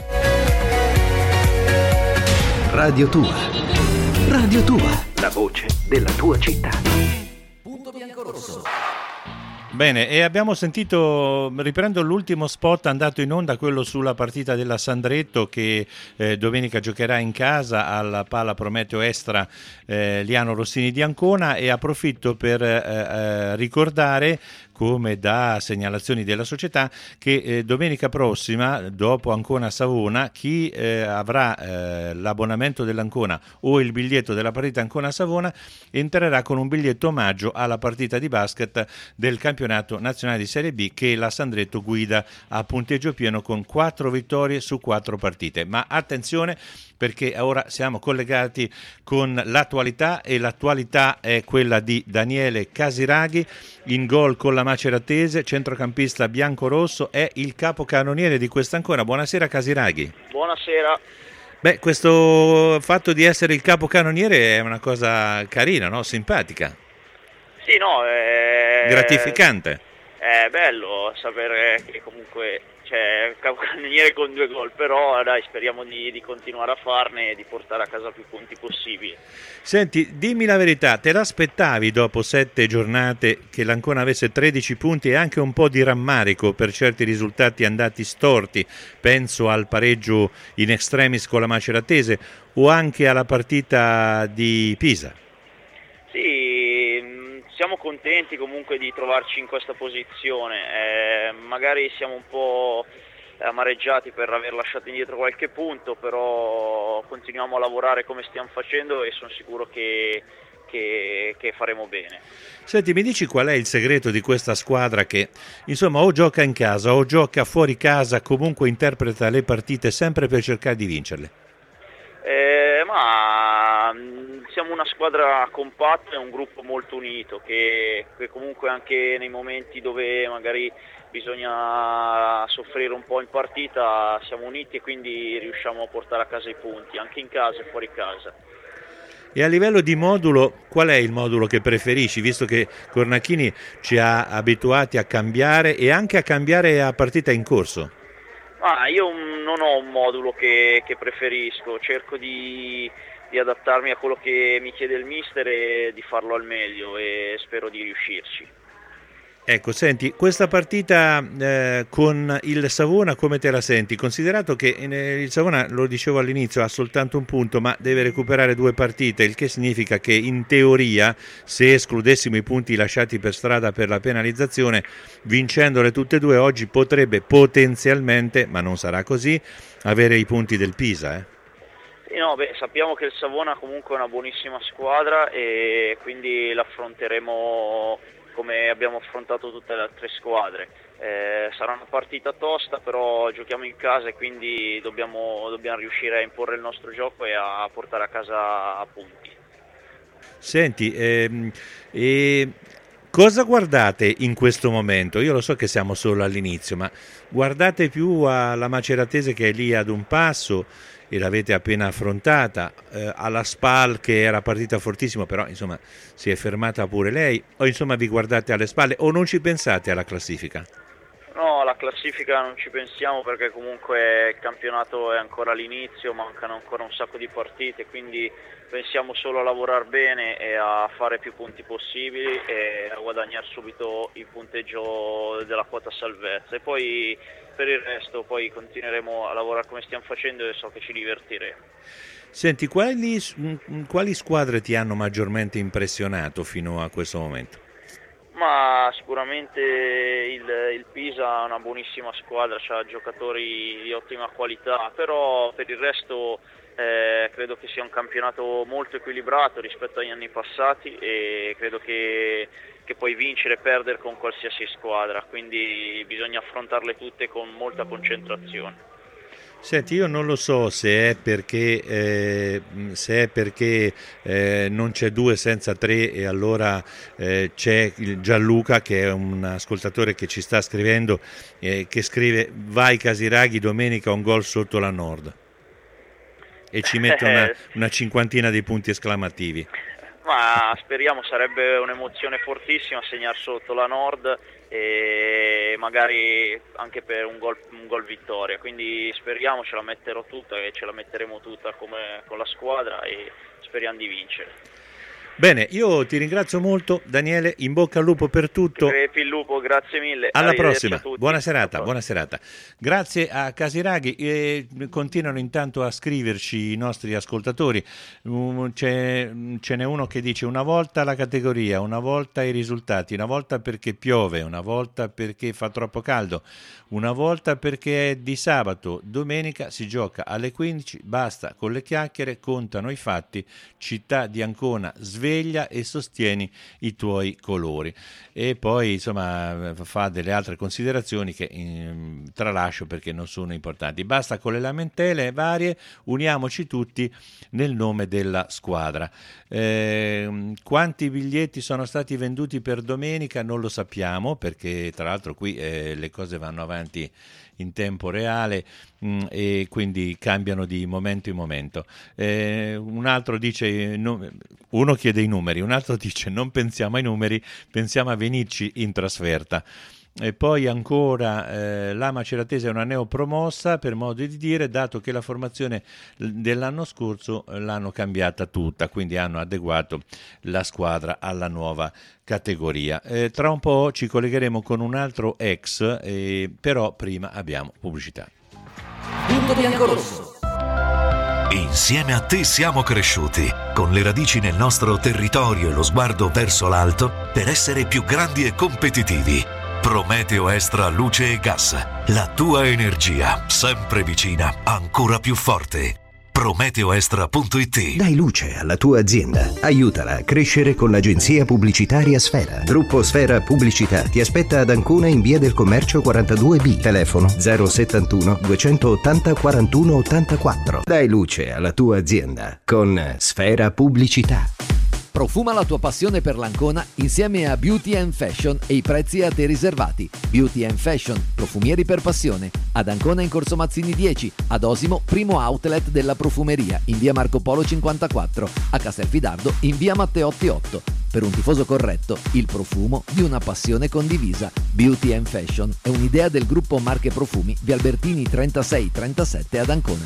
Radio Tua. Radio Tua, la voce della tua città. Punto biancorosso. Bene, e abbiamo sentito, riprendo l'ultimo spot andato in onda, quello sulla partita della Sandretto che domenica giocherà in casa al Pala Prometeo Estra Liano Rossini di Ancona, e approfitto per ricordare, come da segnalazioni della società, che domenica prossima, dopo Ancona-Savona, chi avrà l'abbonamento dell'Ancona o il biglietto della partita Ancona-Savona entrerà con un biglietto omaggio alla partita di basket del campionato nazionale di Serie B che la Sandretto guida a punteggio pieno con 4 vittorie su 4 partite. Ma attenzione, perché ora siamo collegati con l'attualità, e l'attualità è quella di Daniele Casiraghi, in gol con la Maceratese, centrocampista biancorosso, è il capocannoniere di quest'Ancona. Buonasera Casiraghi. Buonasera. Beh, questo fatto di essere il capocannoniere è una cosa carina, no? Simpatica. Sì, no, è gratificante. È bello sapere che comunque c'è il capocannoniere con 2 gol, però dai, speriamo di continuare a farne e di portare a casa più punti possibili. Senti, dimmi la verità, te l'aspettavi dopo 7 giornate che l'Ancona avesse 13 punti e anche un po' di rammarico per certi risultati andati storti? Penso al pareggio in extremis con la Maceratese o anche alla partita di Pisa. Sì, siamo contenti comunque di trovarci in questa posizione, magari siamo un po' amareggiati per aver lasciato indietro qualche punto, però continuiamo a lavorare come stiamo facendo e sono sicuro che faremo bene. Senti, mi dici qual è il segreto di questa squadra che insomma o gioca in casa o gioca fuori casa, comunque interpreta le partite sempre per cercare di vincerle? Ma siamo una squadra compatta e un gruppo molto unito che comunque anche nei momenti dove magari bisogna soffrire un po' in partita siamo uniti e quindi riusciamo a portare a casa i punti anche in casa e fuori casa. E a livello di modulo, qual è il modulo che preferisci, visto che Cornacchini ci ha abituati a cambiare e anche a cambiare a partita in corso? Io non ho un modulo che preferisco, cerco di adattarmi a quello che mi chiede il mister e di farlo al meglio e spero di riuscirci. Ecco, senti, questa partita con il Savona come te la senti? Considerato che il Savona, lo dicevo all'inizio, ha soltanto un punto, ma deve recuperare 2 partite, il che significa che in teoria, se escludessimo i punti lasciati per strada per la penalizzazione, vincendole tutte e 2 oggi potrebbe potenzialmente, ma non sarà così, avere i punti del Pisa. No, sappiamo che il Savona comunque è una buonissima squadra e quindi l'affronteremo come abbiamo affrontato tutte le altre squadre. Sarà una partita tosta, però giochiamo in casa e quindi dobbiamo riuscire a imporre il nostro gioco e a portare a casa punti. Senti, cosa guardate in questo momento? Io lo so che siamo solo all'inizio, ma guardate più alla Maceratese che è lì ad un passo e l'avete appena affrontata, alla Spal che era partita fortissimo, però insomma si è fermata pure lei, o insomma vi guardate alle spalle o non ci pensate alla classifica? No, alla classifica non ci pensiamo perché comunque il campionato è ancora all'inizio, mancano ancora un sacco di partite, quindi pensiamo solo a lavorare bene e a fare più punti possibili e a guadagnare subito il punteggio della quota salvezza, e poi per il resto poi continueremo a lavorare come stiamo facendo e so che ci divertiremo. Senti, quali squadre ti hanno maggiormente impressionato fino a questo momento? Ma sicuramente il Pisa è una buonissima squadra, ha giocatori di ottima qualità, però per il resto credo che sia un campionato molto equilibrato rispetto agli anni passati e credo che puoi vincere e perdere con qualsiasi squadra, quindi bisogna affrontarle tutte con molta concentrazione. Senti, io non lo so se è perché non c'è 2 senza 3 e allora c'è Gianluca che è un ascoltatore che ci sta scrivendo, che scrive: vai Casiraghi, domenica un gol sotto la Nord, e ci mette una cinquantina di punti esclamativi. Ma speriamo, sarebbe un'emozione fortissima segnare sotto la Nord e magari anche per un gol vittoria, quindi speriamo, ce la metterò tutta e ce la metteremo tutta come con la squadra e speriamo di vincere. Bene, io ti ringrazio molto Daniele, in bocca al lupo per tutto. Crepi il lupo, grazie mille. Alla prossima, buona serata. Grazie a Casiraghi, e continuano intanto a scriverci i nostri ascoltatori. Ce n'è uno che dice: una volta la categoria, una volta i risultati, una volta perché piove, una volta perché fa troppo caldo, una volta perché è di sabato, domenica si gioca alle 15, basta con le chiacchiere, contano i fatti, città di Ancona sveglia e sostieni i tuoi colori. E poi insomma fa delle altre considerazioni che tralascio perché non sono importanti. Basta con le lamentele varie, uniamoci tutti nel nome della squadra. Quanti biglietti sono stati venduti per domenica non lo sappiamo, perché tra l'altro qui le cose vanno avanti in tempo reale e quindi cambiano di momento in momento. Un altro dice, uno chiede i numeri, un altro dice non pensiamo ai numeri, pensiamo a venirci in trasferta. E poi ancora la Maceratese è una neopromossa, per modo di dire, dato che la formazione dell'anno scorso l'hanno cambiata tutta, quindi hanno adeguato la squadra alla nuova categoria. Tra un po' ci collegheremo con un altro ex, però prima abbiamo pubblicità. Punto biancorosso. Insieme a te siamo cresciuti, con le radici nel nostro territorio e lo sguardo verso l'alto, per essere più grandi e competitivi. Prometeo Extra Luce e Gas, la tua energia, sempre vicina, ancora più forte. Prometeoextra.it. Dai luce alla tua azienda. Aiutala a crescere con l'agenzia pubblicitaria Sfera. Gruppo Sfera Pubblicità ti aspetta ad Ancona in via del Commercio 42B. Telefono 071 280 41 84. Dai luce alla tua azienda con Sfera Pubblicità. Profuma la tua passione per l'Ancona insieme a Beauty & Fashion e i prezzi a te riservati. Beauty & Fashion, profumieri per passione. Ad Ancona in Corso Mazzini 10, ad Osimo, primo outlet della profumeria, in via Marco Polo 54, a Castelfidardo in via Matteotti 8. Per un tifoso corretto, il profumo di una passione condivisa. Beauty & Fashion è un'idea del gruppo Marche Profumi, via Albertini 36-37 ad Ancona.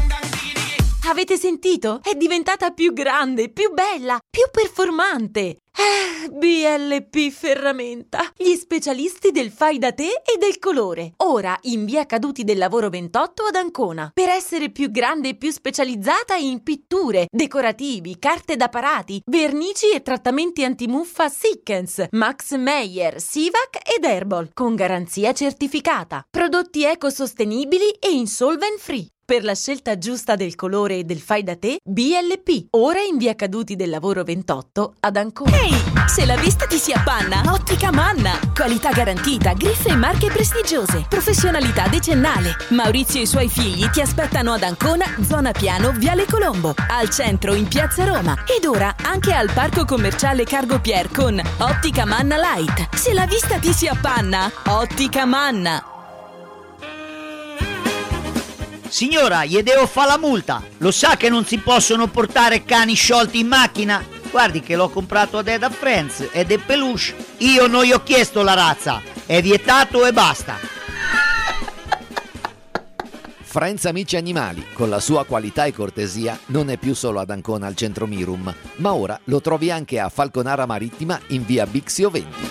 Avete sentito? È diventata più grande, più bella, più performante! BLP Ferramenta, gli specialisti del fai da te e del colore. Ora in via Caduti del Lavoro 28 ad Ancona. Per essere più grande e più specializzata in pitture, decorativi, carte da parati, vernici e trattamenti antimuffa Sikkens, Max Meyer, Sivac ed Herbal, con garanzia certificata. Prodotti ecosostenibili e insolvent free. Per la scelta giusta del colore e del fai da te, BLP, ora in via Caduti del Lavoro 28 ad Ancona. Ehi, se la vista ti si appanna, Ottica Manna. Qualità garantita, griffe e marche prestigiose, professionalità decennale. Maurizio e i suoi figli ti aspettano ad Ancona, zona Piano, Viale Colombo, al centro in Piazza Roma ed ora anche al Parco Commerciale Cargo Pier con Ottica Manna Light. Se la vista ti si appanna, Ottica Manna. Signora, gli devo fare la multa. Lo sa che non si possono portare cani sciolti in macchina? Guardi che l'ho comprato ad Eda Friends ed è peluche. Io non gli ho chiesto la razza. È vietato e basta. Friends Amici Animali, con la sua qualità e cortesia, non è più solo ad Ancona al centro Mirum, ma ora lo trovi anche a Falconara Marittima in via Bixio 20.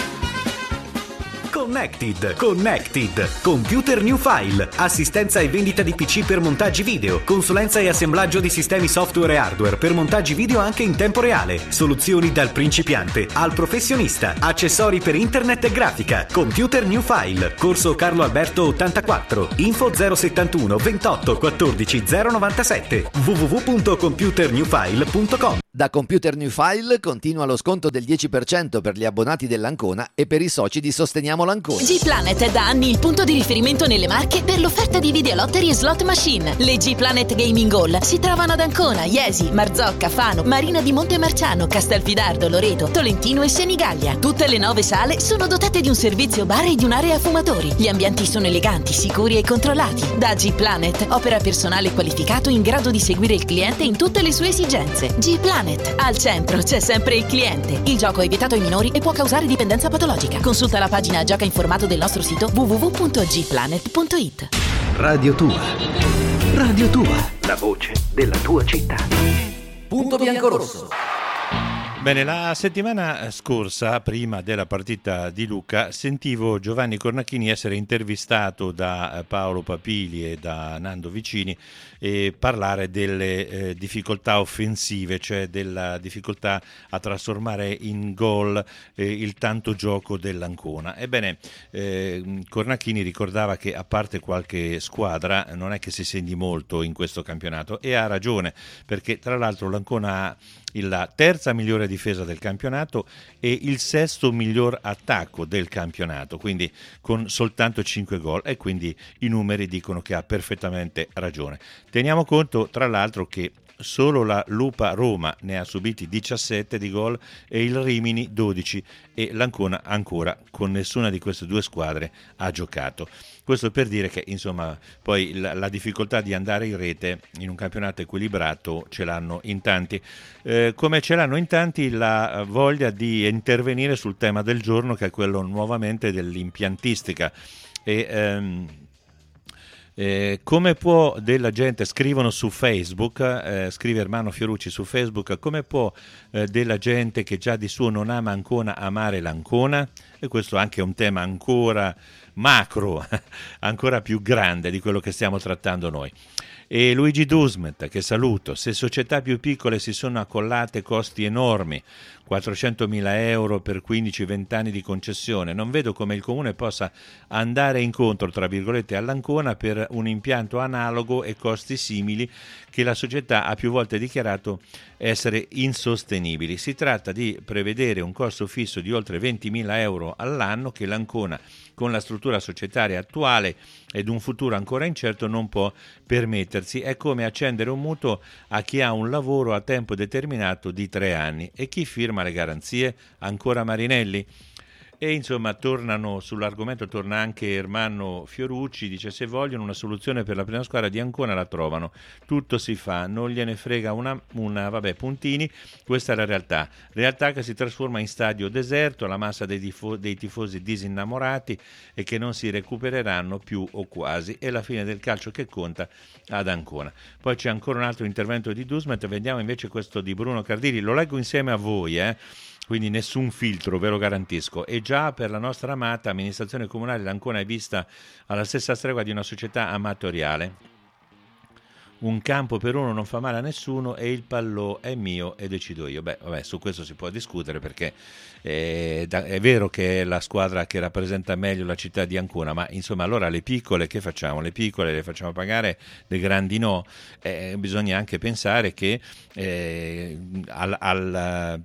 Connected, Computer New File, assistenza e vendita di PC per montaggi video, consulenza e assemblaggio di sistemi software e hardware per montaggi video anche in tempo reale, soluzioni dal principiante al professionista, accessori per internet e grafica. Computer New File, corso Carlo Alberto 84, info 071 28 14 097, www.computernewfile.com. Da Computer New File continua lo sconto del 10% per gli abbonati dell'Ancona e per i soci di Sosteniamo l'Ancona. G-Planet è da anni il punto di riferimento nelle Marche per l'offerta di videolottery e slot machine. Le G-Planet Gaming Hall si trovano ad Ancona, Iesi, Marzocca, Fano, Marina di Montemarciano, Castelfidardo, Loreto, Tolentino e Senigallia. Tutte le 9 sale sono dotate di un servizio bar e di un'area fumatori. Gli ambienti sono eleganti, sicuri e controllati. Da G-Planet opera personale qualificato in grado di seguire il cliente in tutte le sue esigenze. G-Planet, al centro c'è sempre il cliente. Il gioco è vietato ai minori e può causare dipendenza patologica. Consulta la pagina Gioca informato del nostro sito www.gplanet.it. Radio Tua, la voce della tua città. Punto biancorosso. Bene, la settimana scorsa, prima della partita di Lucca, sentivo Giovanni Cornacchini essere intervistato da Paolo Papili e da Nando Vicini e parlare delle difficoltà offensive, cioè della difficoltà a trasformare in gol il tanto gioco dell'Ancona. Ebbene, Cornacchini ricordava che a parte qualche squadra non è che si segni molto in questo campionato, e ha ragione, perché tra l'altro l'Ancona ha la terza migliore difesa del campionato e il sesto miglior attacco del campionato, quindi con soltanto 5 gol, e quindi i numeri dicono che ha perfettamente ragione. Teniamo conto tra l'altro che solo la Lupa Roma ne ha subiti 17 di gol e il Rimini 12, e l'Ancona ancora con nessuna di queste due squadre ha giocato. Questo per dire che insomma poi la difficoltà di andare in rete in un campionato equilibrato ce l'hanno in tanti, come ce l'hanno in tanti la voglia di intervenire sul tema del giorno, che è quello nuovamente dell'impiantistica. Come può della gente, scrivono su Facebook, scrive Ermanno Fiorucci su Facebook, come può della gente che già di suo non ama Ancona amare l'Ancona? E questo anche è un tema ancora macro, ancora più grande di quello che stiamo trattando noi. E Luigi Dusmet, che saluto: se società più piccole si sono accollate costi enormi, 400.000 euro per 15-20 anni di concessione, non vedo come il comune possa andare incontro, tra virgolette, all'Ancona per un impianto analogo e costi simili che la società ha più volte dichiarato essere insostenibili. Si tratta di prevedere un costo fisso di oltre 20.000 euro all'anno che l'Ancona, con la struttura societaria attuale ed un futuro ancora incerto, non può permettersi. È come accendere un mutuo a chi ha un lavoro a tempo determinato di 3 anni. E chi firma le garanzie? Ancora Marinelli? E insomma sull'argomento torna anche Ermanno Fiorucci, dice: se vogliono una soluzione per la prima squadra di Ancona la trovano, tutto si fa, non gliene frega una puntini, questa è la realtà che si trasforma in stadio deserto, la massa dei tifosi disinnamorati e che non si recupereranno più o quasi, è la fine del calcio che conta ad Ancona. Poi c'è ancora un altro intervento di Dusmet, vediamo invece questo di Bruno Cardilli, lo leggo insieme a voi. quindi nessun filtro, ve lo garantisco. E già per la nostra amata amministrazione comunale l'Ancona è vista alla stessa stregua di una società amatoriale. Un campo per uno non fa male a nessuno e il pallò è mio e decido io. Beh, vabbè, su questo si può discutere, perché è vero che è la squadra che rappresenta meglio la città di Ancona, ma insomma, allora le piccole che facciamo? Le piccole le facciamo pagare, le grandi no? Bisogna anche pensare che alla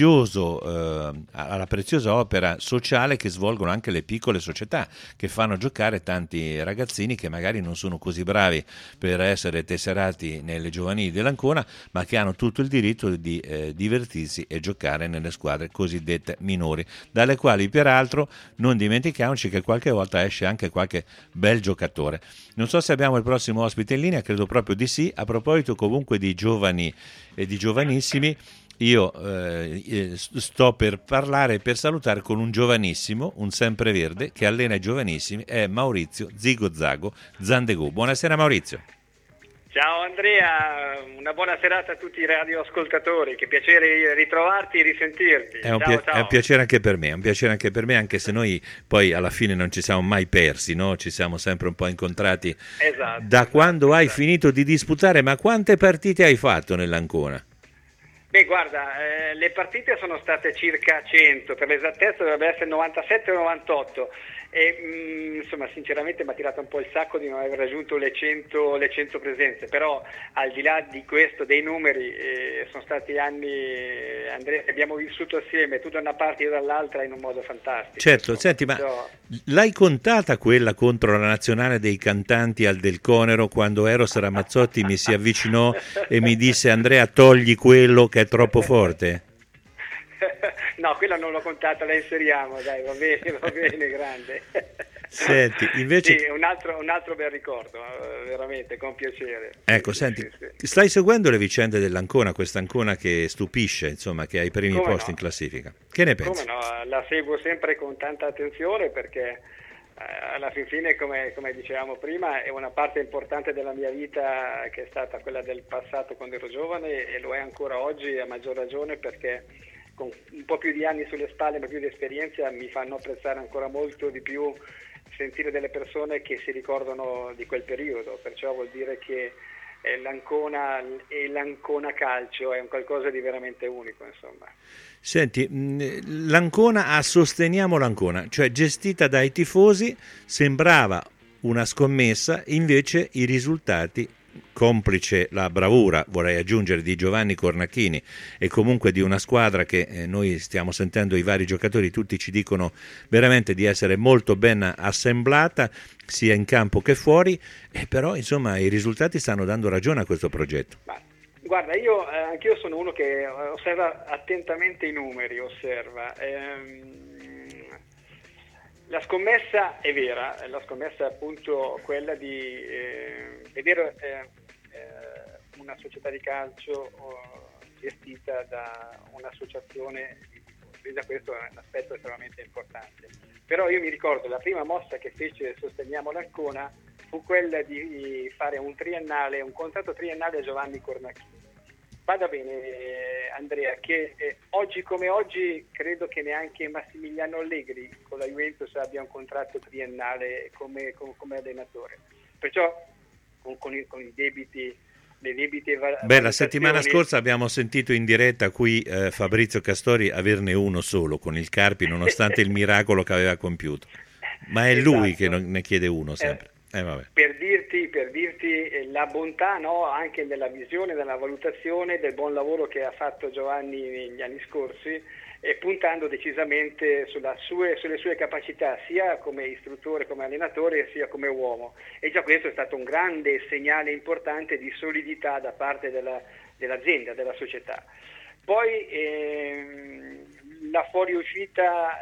preziosa opera sociale che svolgono anche le piccole società, che fanno giocare tanti ragazzini che magari non sono così bravi per essere tesserati nelle giovanili dell'Ancona, ma che hanno tutto il diritto di divertirsi e giocare nelle squadre cosiddette minori, dalle quali peraltro non dimentichiamoci che qualche volta esce anche qualche bel giocatore. Non so se abbiamo il prossimo ospite in linea, credo proprio di sì. A proposito comunque di giovani e di giovanissimi, io sto per parlare e per salutare con un giovanissimo, un sempreverde che allena i giovanissimi, è Maurizio Zigo Zago Zandegù. Buonasera Maurizio. Ciao Andrea, una buona serata a tutti i radioascoltatori, che piacere ritrovarti e risentirti. È un piacere anche per me, anche se noi poi alla fine non ci siamo mai persi, no? Ci siamo sempre un po' incontrati. Esatto. Da quando hai finito di disputare, ma quante partite hai fatto nell'Ancona? Beh, guarda, le partite sono state circa 100, per l'esattezza dovrebbe essere 97 o 98. E insomma, sinceramente mi ha tirato un po' il sacco di non aver raggiunto le 100 presenze, però al di là di questo, dei numeri, sono stati anni, Andrea, che abbiamo vissuto assieme, tu da una parte io dall'altra, in un modo fantastico. Certo, senti, ma l'hai contata quella contro la nazionale dei cantanti al Del Conero, quando Eros Ramazzotti mi si avvicinò e mi disse: Andrea, togli quello che è troppo forte? No, quella non l'ho contata, la inseriamo, dai, va bene, grande. Senti, invece... Sì, un altro bel ricordo, veramente, con piacere. Ecco, senti, stai seguendo le vicende dell'Ancona, questa Ancona che stupisce, insomma, che ha i primi posti in classifica. Che ne pensi? Come no, la seguo sempre con tanta attenzione, perché alla fine, come dicevamo prima, è una parte importante della mia vita, che è stata quella del passato quando ero giovane, e lo è ancora oggi, a maggior ragione, perché con un po' più di anni sulle spalle, ma più di esperienza, mi fanno apprezzare ancora molto di più sentire delle persone che si ricordano di quel periodo. Perciò vuol dire che l'Ancona e l'Ancona Calcio è un qualcosa di veramente unico, insomma. Senti, l'Ancona Sosteniamo l'Ancona, cioè gestita dai tifosi, sembrava una scommessa, invece i risultati, complice la bravura, vorrei aggiungere, di Giovanni Cornacchini e comunque di una squadra che noi stiamo sentendo, i vari giocatori tutti ci dicono veramente di essere molto ben assemblata sia in campo che fuori, e però insomma i risultati stanno dando ragione a questo progetto. Guarda, anch'io sono uno che osserva attentamente i numeri, La scommessa è vera, la scommessa è appunto quella di vedere una società di calcio gestita da un'associazione di tifosi. Già questo è un aspetto estremamente importante. Però io mi ricordo la prima mossa che fece Sosteniamo l'Ancona fu quella di fare un contratto triennale a Giovanni Cornacchini. Vada bene Andrea, che oggi come oggi credo che neanche Massimiliano Allegri con la Juventus abbia un contratto triennale come allenatore. Perciò con i debiti, le debite la settimana scorsa abbiamo sentito in diretta qui Fabrizio Castori averne uno solo con il Carpi, nonostante il miracolo che aveva compiuto. Ma è lui che ne chiede uno sempre. Vabbè. Per dirti la bontà, no, anche della visione, della valutazione, del buon lavoro che ha fatto Giovanni negli anni scorsi, puntando decisamente sulle sue capacità sia come istruttore, come allenatore, sia come uomo. E già questo è stato un grande segnale importante di solidità da parte dell'azienda, della società. Poi la fuoriuscita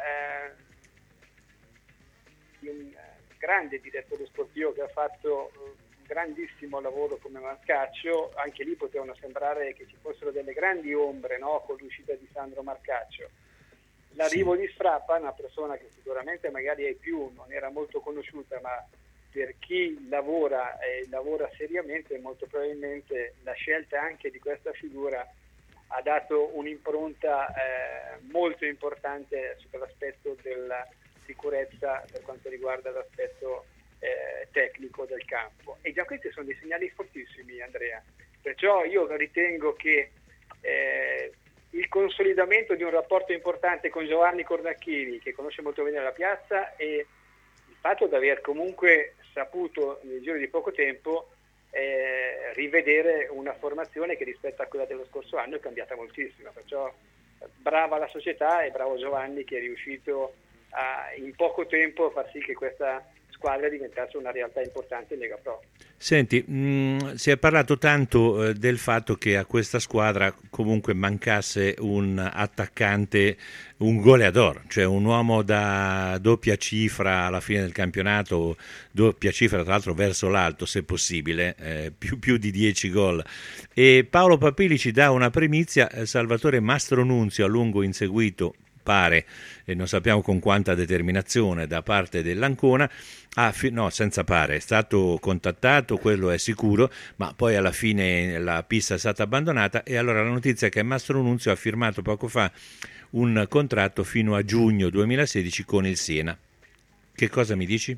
di un grande direttore sportivo che ha fatto un grandissimo lavoro come Marcaccio, anche lì potevano sembrare che ci fossero delle grandi ombre, no? Con l'uscita di Sandro Marcaccio. L'arrivo di Strappa, una persona che sicuramente magari ai più non era molto conosciuta, ma per chi lavora e lavora seriamente, molto probabilmente la scelta anche di questa figura ha dato un'impronta molto importante su quell'aspetto della sicurezza per quanto riguarda l'aspetto tecnico del campo, e già questi sono dei segnali fortissimi, Andrea. Perciò io ritengo che il consolidamento di un rapporto importante con Giovanni Cornacchini, che conosce molto bene la piazza, e il fatto di aver comunque saputo nel giro di poco tempo rivedere una formazione che rispetto a quella dello scorso anno è cambiata moltissimo. Perciò brava la società e bravo Giovanni, che è riuscito in poco tempo a far sì che questa squadra diventasse una realtà importante in Lega Pro. Senti, si è parlato tanto del fatto che a questa squadra comunque mancasse un attaccante, un goleador, cioè un uomo da doppia cifra alla fine del campionato, doppia cifra tra l'altro verso l'alto se possibile, più di 10 gol. E Paolo Papili ci dà una primizia: Salvatore Mastronunzio, a lungo inseguito, pare, e non sappiamo con quanta determinazione da parte dell'Ancona, senza pare, è stato contattato, quello è sicuro, ma poi alla fine la pista è stata abbandonata, e allora la notizia è che Mastronunzio ha firmato poco fa un contratto fino a giugno 2016 con il Siena. Che cosa mi dici?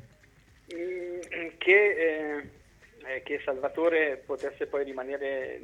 Che Salvatore potesse poi rimanere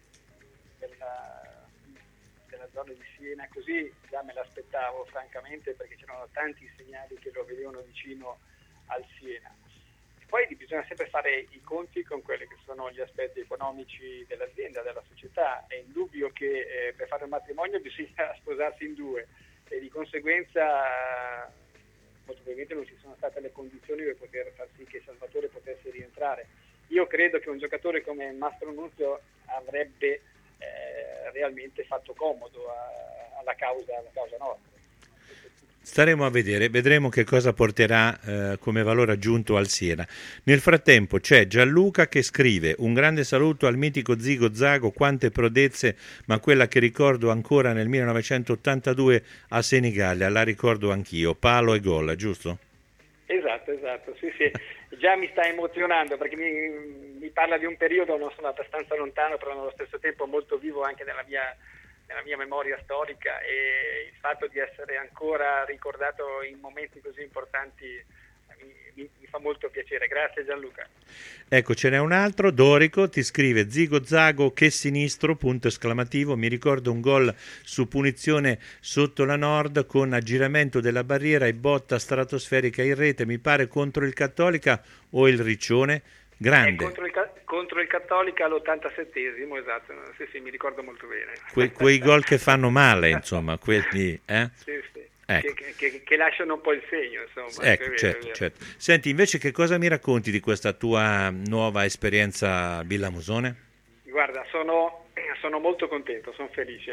nella zona di Siena, così già me l'aspettavo francamente, perché c'erano tanti segnali che lo vedevano vicino al Siena. Poi bisogna sempre fare i conti con quelli che sono gli aspetti economici dell'azienda, della società. È indubbio che per fare un matrimonio bisogna sposarsi in due, e di conseguenza molto probabilmente non ci sono state le condizioni per poter far sì che Salvatore potesse rientrare. Io credo che un giocatore come Mastronunzio avrebbe realmente fatto comodo alla causa nostra. Staremo a vedere, vedremo che cosa porterà come valore aggiunto al Siena. Nel frattempo c'è Gianluca che scrive: un grande saluto al mitico Zigo Zago, quante prodezze, ma quella che ricordo ancora nel 1982 a Senigallia, la ricordo anch'io, palo e gol, giusto? Esatto, sì. Già mi sta emozionando, perché mi parla di un periodo, non sono abbastanza lontano, però nello stesso tempo molto vivo anche nella mia memoria storica, e il fatto di essere ancora ricordato in momenti così importanti mi fa molto piacere. Grazie Gianluca. Ecco, ce n'è un altro, Dorico ti scrive: Zigo Zago che sinistro, punto esclamativo, mi ricordo un gol su punizione sotto la Nord con aggiramento della barriera e botta stratosferica in rete, mi pare contro il Cattolica o il Riccione. Grande. Contro il Cattolica all'87esimo, esatto, sì, mi ricordo molto bene. Quei gol che fanno male, insomma, quelli, Sì. Ecco. Che lasciano un po' il segno, insomma. Ecco, certo. Senti, invece che cosa mi racconti di questa tua nuova esperienza a Villamusone? Guarda, sono molto contento, sono felice,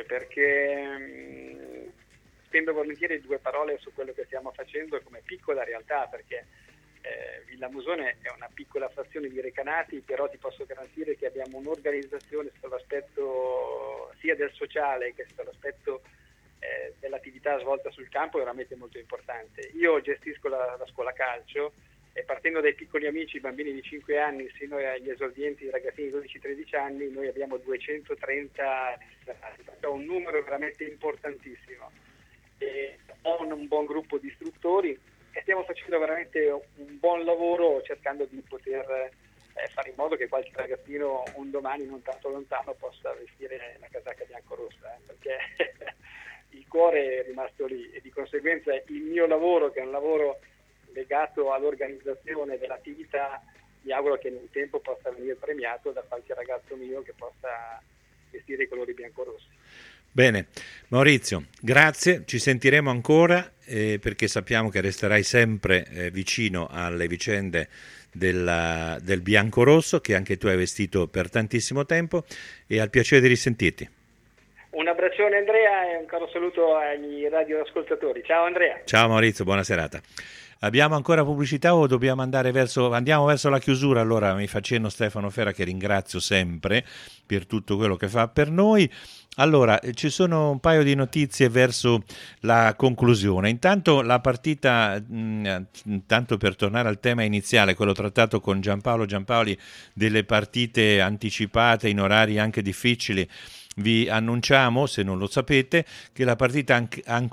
perché spendo volentieri 2 parole su quello che stiamo facendo come piccola realtà, perché Villamusone è una piccola frazione di Recanati, però ti posso garantire che abbiamo un'organizzazione sull'aspetto sia del sociale che sull'aspetto dell'attività svolta sul campo veramente molto importante. Io gestisco la scuola calcio, e partendo dai piccoli amici, bambini di 5 anni sino agli esordienti ragazzini di 12-13 anni, noi abbiamo 230, un numero veramente importantissimo. Ho un buon gruppo di istruttori e stiamo facendo veramente un buon lavoro, cercando di poter fare in modo che qualche ragazzino un domani non tanto lontano possa vestire la casacca biancorossa, perché il cuore è rimasto lì, e di conseguenza il mio lavoro, che è un lavoro legato all'organizzazione dell'attività, mi auguro che nel tempo possa venire premiato da qualche ragazzo mio che possa vestire i colori biancorossi. Bene, Maurizio, grazie, ci sentiremo ancora perché sappiamo che resterai sempre vicino alle vicende del biancorosso, che anche tu hai vestito per tantissimo tempo, e al piacere di risentirti. Un abbraccione Andrea e un caro saluto agli radioascoltatori. Ciao Andrea. Ciao Maurizio, buona serata. Abbiamo ancora pubblicità o dobbiamo andiamo verso la chiusura? Allora mi fa cenno Stefano Ferra, che ringrazio sempre per tutto quello che fa per noi. Allora, ci sono un paio di notizie verso la conclusione. Intanto la partita, tanto per tornare al tema iniziale, quello trattato con Giampaolo Giampaoli, delle partite anticipate in orari anche difficili. annunciamo, se non lo sapete, che la partita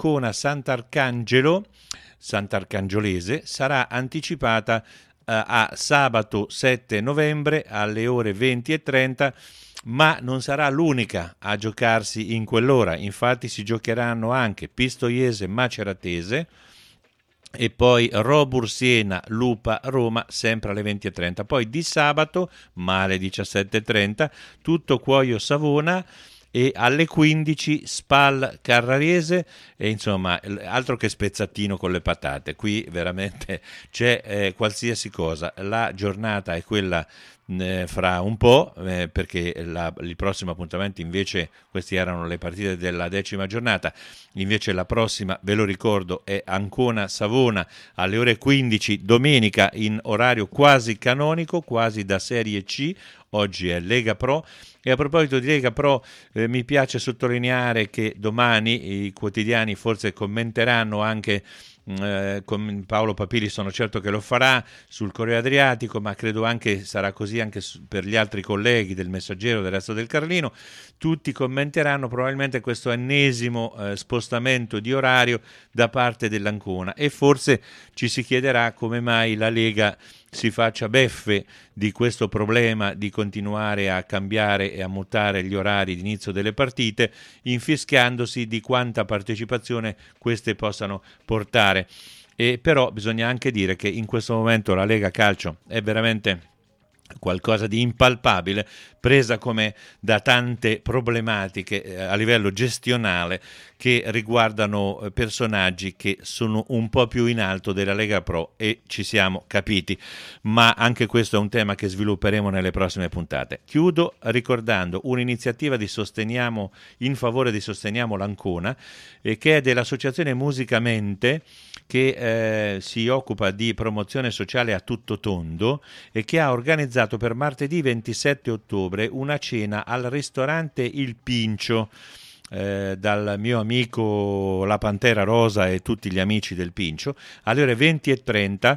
Ancona-Sant'Arcangiolese sarà anticipata a sabato 7 novembre alle ore 20:30, ma non sarà l'unica a giocarsi in quell'ora. Infatti si giocheranno anche Pistoiese Maceratese e poi Robur Siena Lupa Roma sempre alle 20:30. Poi di sabato, ma alle 17:30, Tutto Cuoio Savona, e alle 15 Spal Carrarese, e insomma altro che spezzatino con le patate, qui veramente c'è qualsiasi cosa. La giornata è quella fra un po', perché il prossimo appuntamento invece, questi erano le partite della 10ª giornata, invece la prossima, ve lo ricordo, è Ancona Savona alle ore 15 domenica, in orario quasi canonico, quasi da Serie C. Oggi è Lega Pro. E a proposito di Lega Pro, mi piace sottolineare che domani i quotidiani forse commenteranno anche, con Paolo Papili sono certo che lo farà, sul Corriere Adriatico, ma credo anche sarà così anche per gli altri colleghi del Messaggero, del Resto del Carlino. Tutti commenteranno probabilmente questo ennesimo spostamento di orario da parte dell'Ancona, e forse ci si chiederà come mai la Lega si faccia beffe di questo problema di continuare a cambiare e a mutare gli orari di inizio delle partite, infischiandosi di quanta partecipazione queste possano portare. E però bisogna anche dire che in questo momento la Lega Calcio è veramente qualcosa di impalpabile, presa come da tante problematiche a livello gestionale che riguardano personaggi che sono un po' più in alto della Lega Pro, e ci siamo capiti, ma anche questo è un tema che svilupperemo nelle prossime puntate. Chiudo ricordando un'iniziativa di Sosteniamo, in favore di Sosteniamo l'Ancona, che è dell'associazione Musicamente, che si occupa di promozione sociale a tutto tondo e che ha organizzato per martedì 27 ottobre una cena al ristorante Il Pincio, dal mio amico La Pantera Rosa e tutti gli amici del Pincio, alle ore 20:30,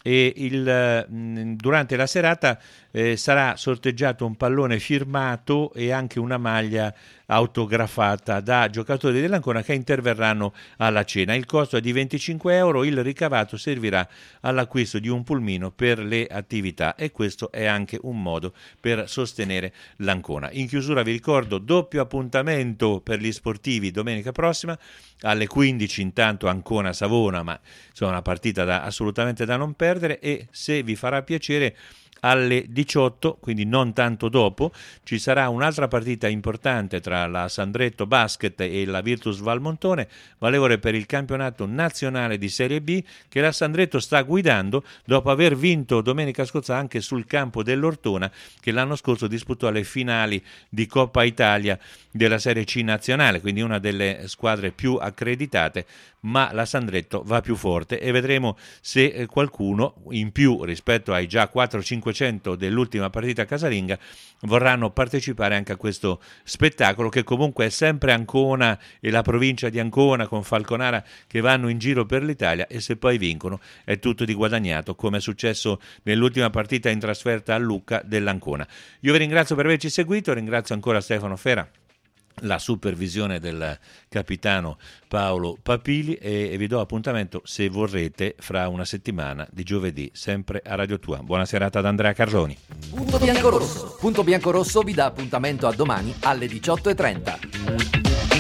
e durante la serata sarà sorteggiato un pallone firmato e anche una maglia autografata da giocatori dell'Ancona che interverranno alla cena. Il costo è di 25 euro, il ricavato servirà all'acquisto di un pulmino per le attività, e questo è anche un modo per sostenere l'Ancona. In chiusura vi ricordo doppio appuntamento per gli sportivi domenica prossima alle 15, intanto Ancona Savona, ma insomma una partita assolutamente da non perdere, e se vi farà piacere alle 18, quindi non tanto dopo, ci sarà un'altra partita importante tra la Sandretto Basket e la Virtus Valmontone, valevole per il campionato nazionale di Serie B, che la Sandretto sta guidando dopo aver vinto domenica scorsa anche sul campo dell'Ortona, che l'anno scorso disputò le finali di Coppa Italia della Serie C nazionale, quindi una delle squadre più accreditate, ma la Sandretto va più forte, e vedremo se qualcuno in più rispetto ai già 400-500 dell'ultima partita casalinga vorranno partecipare anche a questo spettacolo, che comunque è sempre Ancona e la provincia di Ancona con Falconara che vanno in giro per l'Italia, e se poi vincono è tutto di guadagnato, come è successo nell'ultima partita in trasferta a Lucca dell'Ancona. Io vi ringrazio per averci seguito, ringrazio ancora Stefano Fera, la supervisione del capitano Paolo Papili, e vi do appuntamento, se vorrete, fra una settimana di giovedì, sempre a Radio Tua. Buona serata ad Andrea Carloni. Punto Biancorosso vi dà appuntamento a domani alle 18:30.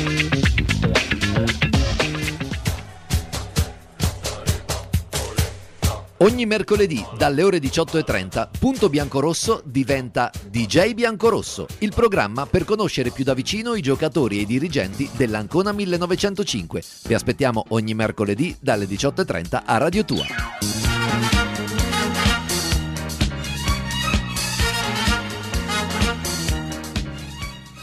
Ogni mercoledì dalle ore 18:30 Punto Biancorosso diventa DJ Biancorosso, il programma per conoscere più da vicino i giocatori e i dirigenti dell'Ancona 1905. Vi aspettiamo ogni mercoledì dalle 18:30 a Radio Tua.